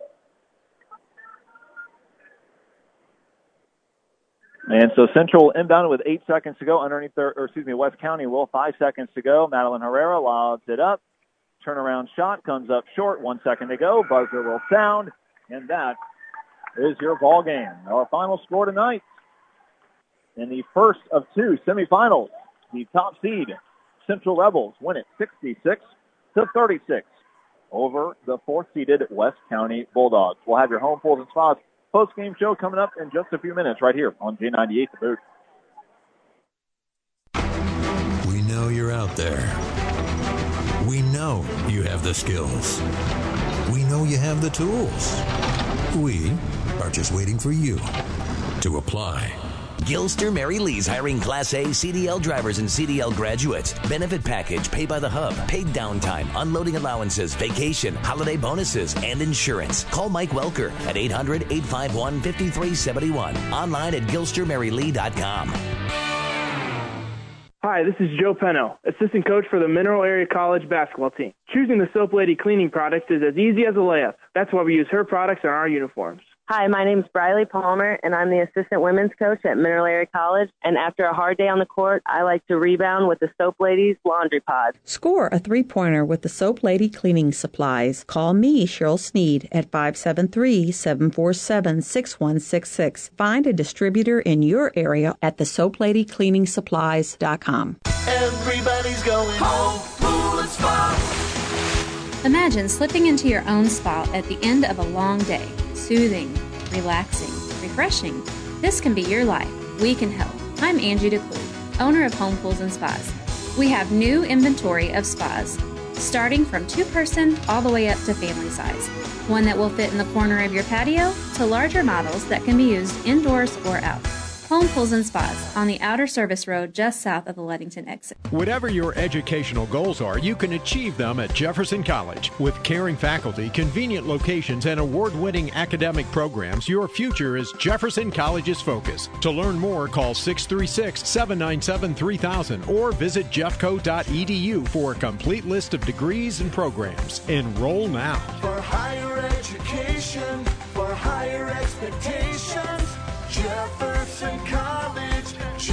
And so Central inbound with 8 seconds to go underneath West County will. 5 seconds to go. Madeline Herrera lobs it up. Turnaround shot comes up short. 1 second to go. Buzzer will sound. And that is your ball game. Our final score tonight in the first of two semifinals. The top seed, Central Rebels, win it 66-36 over the fourth-seeded West County Bulldogs. We'll have your home pools and spas post-game show coming up in just a few minutes right here on J98 The Boot.
We know you're out there. We know you have the skills. We know you have the tools. We are just waiting for you to apply.
Gilster Mary Lee's hiring Class A CDL drivers and CDL graduates. Benefit package, pay by the hub, paid downtime, unloading allowances, vacation, holiday bonuses, and insurance. Call Mike Welker at 800-851-5371. Online at GilsterMaryLee.com.
Hi, this is Joe Penno, assistant coach for the Mineral Area College basketball team. Choosing the Soap Lady cleaning products is as easy as a layup. That's why we use her products on our uniforms.
Hi, my name's Briley Palmer, and I'm the assistant women's coach at Mineral Area College. And after a hard day on the court, I like to rebound with the Soap Ladies Laundry Pods.
Score a three-pointer with the Soap Lady cleaning supplies. Call me, Cheryl Sneed, at 573-747-6166. Find a distributor in your area at thesoapladycleaningsupplies.com.
Everybody's going home, pool and spa.
Imagine slipping into your own spa at the end of a long day. Soothing, relaxing, refreshing. This can be your life. We can help. I'm Angie DeClue, owner of Home Pools and Spas. We have new inventory of spas, starting from 2-person all the way up to family size. One that will fit in the corner of your patio to larger models that can be used indoors or out. Home Pools and Spas on the Outer Service Road just south of the Ludington exit.
Whatever your educational goals are, you can achieve them at Jefferson College. With caring faculty, convenient locations, and award-winning academic programs, your future is Jefferson College's focus. To learn more, call 636-797-3000 or visit jeffco.edu for a complete list of degrees and programs. Enroll now.
For higher education, for higher expectations, Jefferson College,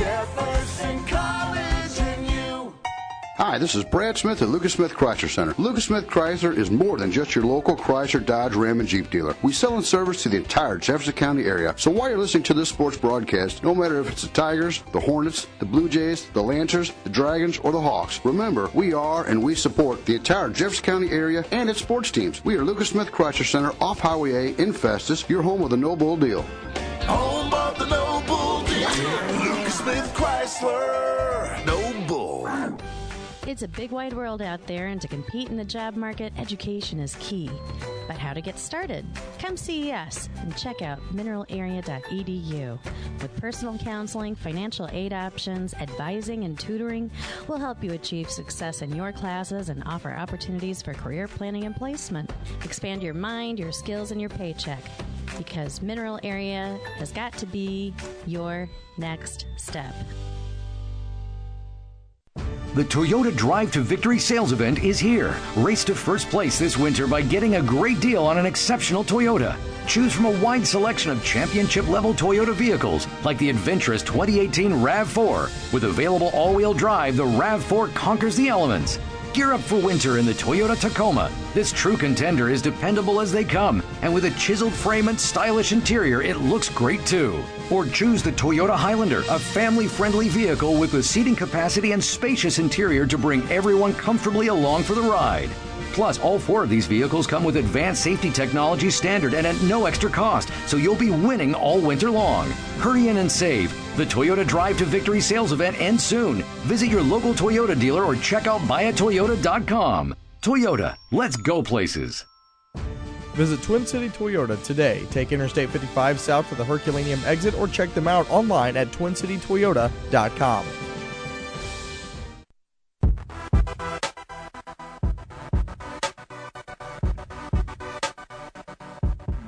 and you.
Hi, this is Brad Smith at Lucas Smith Chrysler Center. Lucas Smith Chrysler is more than just your local Chrysler, Dodge, Ram, and Jeep dealer. We sell and service to the entire Jefferson County area. So while you're listening to this sports broadcast, no matter if it's the Tigers, the Hornets, the Blue Jays, the Lancers, the Dragons, or the Hawks, remember, we are and we support the entire Jefferson County area and its sports teams. We are Lucas Smith Chrysler Center off Highway A in Festus, your home of the No Bull deal.
Home of the No Bull deal. Lucas Smith Chrysler. No Bull.
It's a big wide world out there, and to compete in the job market, education is key. But how to get started? Come see us and check out mineralarea.edu. With personal counseling, financial aid options, advising, and tutoring, we'll help you achieve success in your classes and offer opportunities for career planning and placement. Expand your mind, your skills, and your paycheck. Because Mineral Area has got to be your next step.
The Toyota Drive to Victory sales event is here. Race to first place this winter by getting a great deal on an exceptional Toyota. Choose from a wide selection of championship-level Toyota vehicles like the adventurous 2018 RAV4. With available all-wheel drive, the RAV4 conquers the elements. Gear up for winter in the Toyota Tacoma. This true contender is dependable as they come, and with a chiseled frame and stylish interior, it looks great too. Or choose the Toyota Highlander, a family-friendly vehicle with the seating capacity and spacious interior to bring everyone comfortably along for the ride. Plus, all 4 of these vehicles come with advanced safety technology standard and at no extra cost, so you'll be winning all winter long. Hurry in and save. The Toyota Drive to Victory sales event ends soon. Visit your local Toyota dealer or check out buyatoyota.com. Toyota, let's go places.
Visit Twin City Toyota today. Take Interstate 55 south to the Herculaneum exit or check them out online at twincitytoyota.com.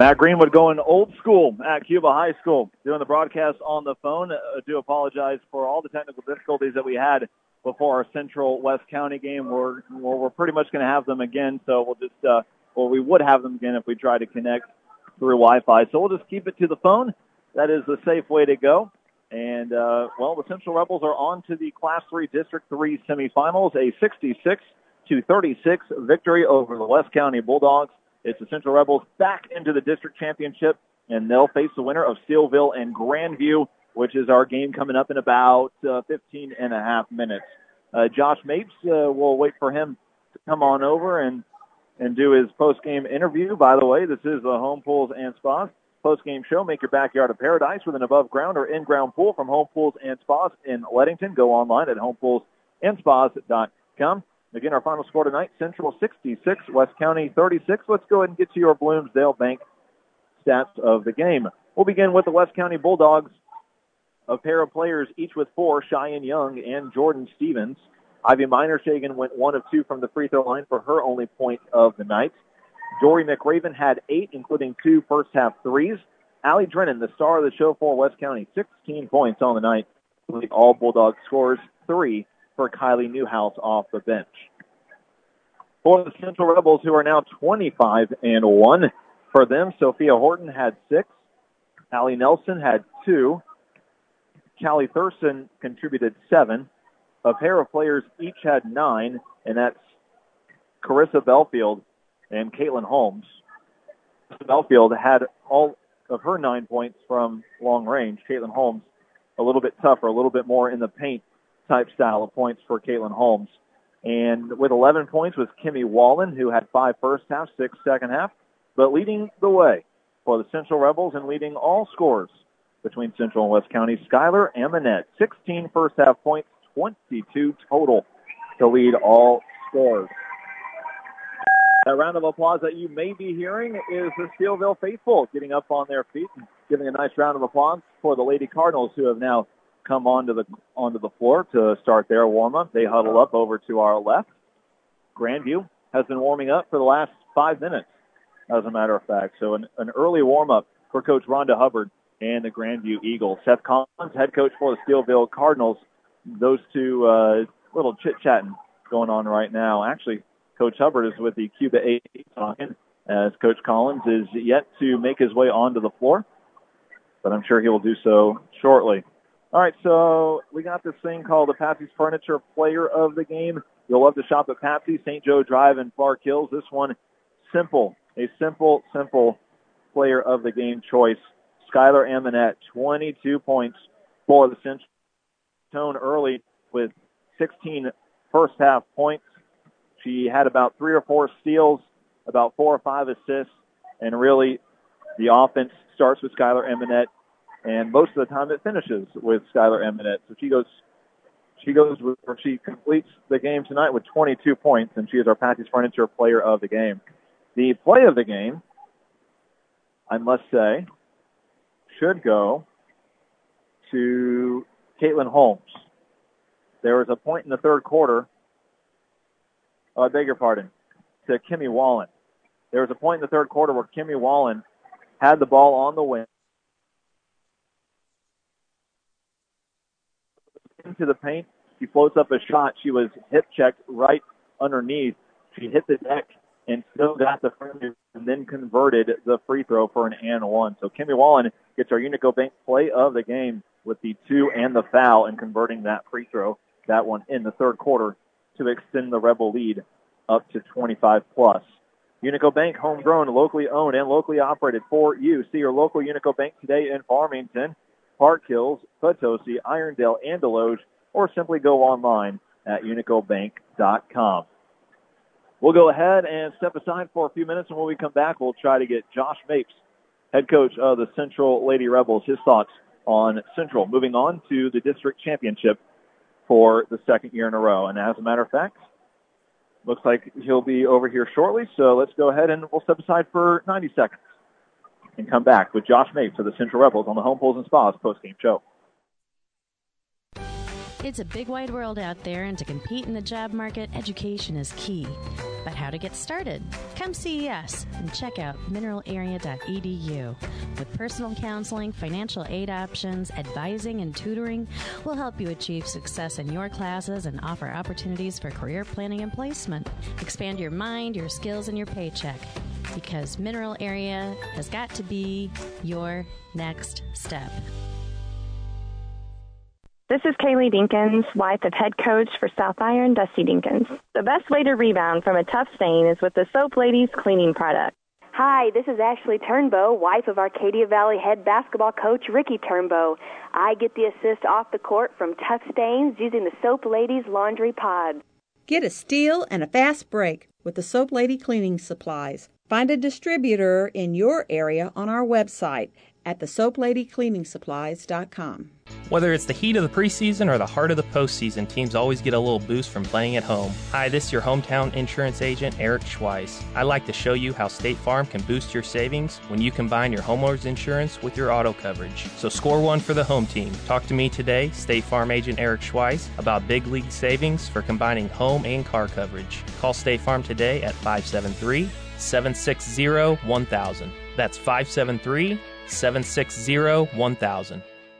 Matt Greenwood going old school at Cuba High School, doing the broadcast on the phone. I do apologize for all the technical difficulties that we had before our Central West County game. We're pretty much going to have them again, so we'll just, we would have them again if we try to connect through Wi-Fi. So we'll just keep it to the phone. That is the safe way to go. And, the Central Rebels are on to the Class 3 District 3 semifinals, a 66-36 victory over the West County Bulldogs. It's the Central Rebels back into the district championship, and they'll face the winner of Steelville and Grandview, which is our game coming up in about 15 and a half minutes. Josh Mapes, we'll wait for him to come on over and do his post-game interview. By the way, this is the Home Pools and Spas post-game show. Make your backyard a paradise with an above-ground or in-ground pool from Home Pools and Spas in Leadington. Go online at homepoolsandspas.com. Again, our final score tonight, Central 66, West County 36. Let's go ahead and get to your Bloomsdale Bank stats of the game. We'll begin with the West County Bulldogs, a pair of players, each with 4, Cheyenne Young and Jordan Stevens. Ivy Minershagen went 1 of 2 from the free throw line for her only point of the night. Dory McRaven had 8, including 2 first-half threes. Allie Drennan, the star of the show for West County, 16 points on the night. All Bulldogs scores, 3 for Kylie Newhouse off the bench. For the Central Rebels, who are now 25-1, for them, Sophia Horton had 6. Allie Nelson had 2. Callie Thurston contributed 7. A pair of players each had 9, and that's Carissa Belfield and Caitlin Holmes. Belfield had all of her 9 points from long range. Caitlin Holmes, a little bit tougher, a little bit more in the paint type style of points for Caitlin Holmes. And with 11 points was Kimmy Wallen, who had 5 first half, 6 second half, but leading the way for the Central Rebels and leading all scores between Central and West County, Skylar Amonette, 16 first half points, 22 total to lead all scores. That round of applause that you may be hearing is the Steelville faithful getting up on their feet and giving a nice round of applause for the Lady Cardinals, who have now come onto the floor to start their warm-up. They huddle up over to our left. Grandview has been warming up for the last 5 minutes, as a matter of fact. So an early warm-up for Coach Rhonda Hubbard and the Grandview Eagles. Seth Collins, head coach for the Steelville Cardinals. Those two little chit-chatting going on right now. Actually, Coach Hubbard is with the Cuba 8 talking, as Coach Collins is yet to make his way onto the floor, but I'm sure he will do so shortly. All right, so we got this thing called the Patsy's Furniture Player of the Game. You'll love to shop at Patsy, St. Joe Drive, and Clark Hills. This one, a simple player of the game choice. Skylar Amonette, 22 points for the Central. Tone early with 16 first-half points. She had about 3 or 4 steals, about 4 or 5 assists, and really the offense starts with Skylar Amonette, and most of the time it finishes with Skylar Amonette. So she completes the game tonight with 22 points, and she is our Patsy's Furniture Player of the Game. The play of the game, I must say, should go to Caitlin Holmes. There was a point in the third quarter, I beg your pardon, to Kimmy Wallen. There was a point in the third quarter where Kimmy Wallen had the ball on the wing. Into the paint, she floats up a shot. She was hip checked right underneath. She hit the deck and still got the front and then converted the free throw for an and one. So Kimmy Wallen gets our Unico Bank play of the game with the 2 and the foul and converting that free throw, that one in the third quarter, to extend the Rebel lead up to 25 plus. Unico Bank, homegrown, locally owned, and locally operated for you. See your local Unico Bank today in Farmington, Park Hills, Potosi, Irondale, and Deloge, or simply go online at unicobank.com. We'll go ahead and step aside for a few minutes, and when we come back, we'll try to get Josh Mapes, head coach of the Central Lady Rebels, his thoughts on Central, moving on to the district championship for the second year in a row. And as a matter of fact, looks like he'll be over here shortly, so let's go ahead and we'll step aside for 90 seconds and come back with Josh Mapes of the Central Rebels on the Home Pools and Spas postgame show.
It's a big wide world out there, and to compete in the job market, education is key. But how to get started? Come see us and check out mineralarea.edu. With personal counseling, financial aid options, advising, and tutoring, we'll help you achieve success in your classes and offer opportunities for career planning and placement. Expand your mind, your skills, and your paycheck. Because Mineral Area has got to be your next step.
This is Kaylee Dinkins, wife of head coach for South Iron, Dusty Dinkins. The best way to rebound from a tough stain is with the Soap Ladies cleaning product.
Hi, this is Ashley Turnbow, wife of Arcadia Valley head basketball coach Ricky Turnbow. I get the assist off the court from tough stains using the Soap Ladies laundry pod.
Get a steal and a fast break with the Soap Lady cleaning supplies. Find a distributor in your area on our website at thesoapladycleaningsupplies.com.
Whether it's the heat of the preseason or the heart of the postseason, teams always get a little boost from playing at home. Hi, this is your hometown insurance agent, Eric Schweiss. I'd like to show you how State Farm can boost your savings when you combine your homeowner's insurance with your auto coverage. So score one for the home team. Talk to me today, State Farm agent Eric Schweiss, about big league savings for combining home and car coverage. Call State Farm today at 573-760-1000. That's 573-760-1000.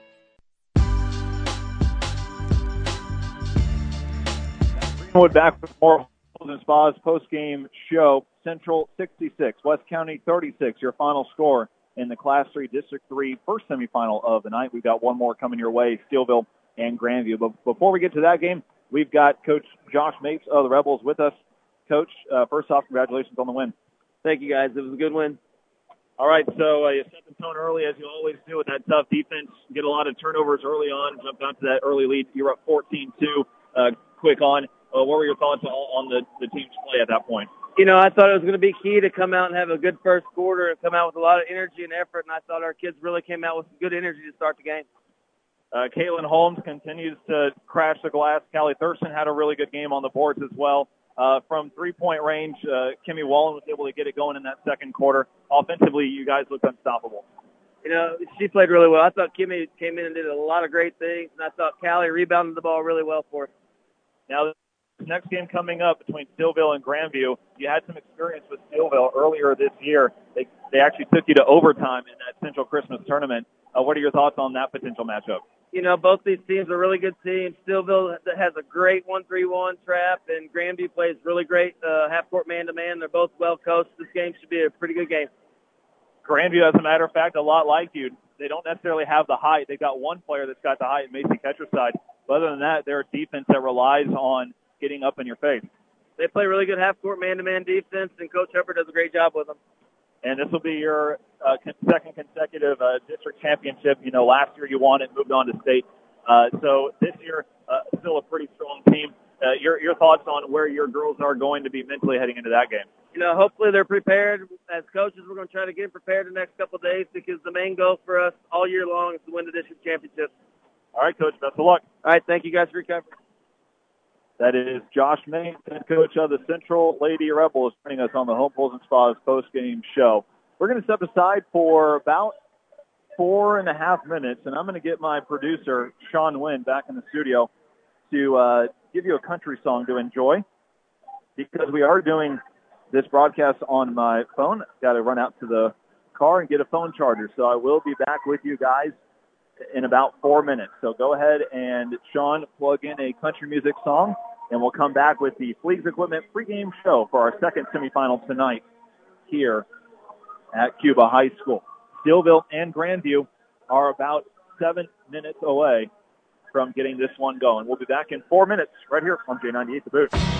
Greenwood back with more Hills and Spas post-game show. Central 66, West County 36, your final score in the Class 3 District 3 first semifinal of the night. We've got one more coming your way, Steelville and Grandview. But before we get to that game, we've got Coach Josh Mapes of the Rebels with us. Coach, first off, congratulations on the win.
Thank you, guys. It was a good win.
All right, so you set the tone early, as you always do with that tough defense. Get a lot of turnovers early on, jump out to that early lead. You're up 14-2 quick on. What were your thoughts on the team's play at that point?
You know, I thought it was going to be key to come out and have a good first quarter and come out with a lot of energy and effort, and I thought our kids really came out with some good energy to start the game.
Caitlin Holmes continues to crash the glass. Callie Thurston had a really good game on the boards as well. From three-point range, Kimmy Wallen was able to get it going in that second quarter. Offensively, you guys looked unstoppable.
You know, she played really well. I thought Kimmy came in and did a lot of great things, and I thought Callie rebounded the ball really well for us.
Now, this next game coming up between Steelville and Grandview, you had some experience with Steelville earlier this year. They actually took you to overtime in that Central Christmas tournament. What are your thoughts on that potential matchup?
You know, both these teams are really good teams. Steelville has a great 1-3-1 trap, and Grandview plays really great half-court man-to-man. They're both well-coached. This game should be a pretty good game.
Grandview, as a matter of fact, a lot like you. They don't necessarily have the height. They've got one player that's got the height, Macy Ketcherside. But other than that, they're a defense that relies on getting up in your face.
They play really good half-court man-to-man defense, and Coach Hubbard does a great job with them.
And this will be your second consecutive district championship. You know, last year you won it, moved on to state. So this year, still a pretty strong team. Your thoughts on where your girls are going to be mentally heading into that game?
You know, hopefully they're prepared. As coaches, we're going to try to get prepared the next couple of days because the main goal for us all year long is to win the district championship.
All right, Coach, best of luck.
All right, thank you guys for your coverage.
That is Josh Main, head coach of the Central Lady Rebels, joining us on the Home Pools and Spas post-game show. We're going to step aside for about 4.5 minutes, and I'm going to get my producer, Sean Wynn, back in the studio to give you a country song to enjoy because we are doing this broadcast on my phone. I've got to run out to the car and get a phone charger, so I will be back with you guys in about 4 minutes. So go ahead and, Sean, plug in a country music song, and we'll come back with the Fleegs Equipment pregame show for our second semifinal tonight here at Cuba High School. Steelville and Grandview are about 7 minutes away from getting this one going. We'll be back in 4 minutes right here on J98 The Boot.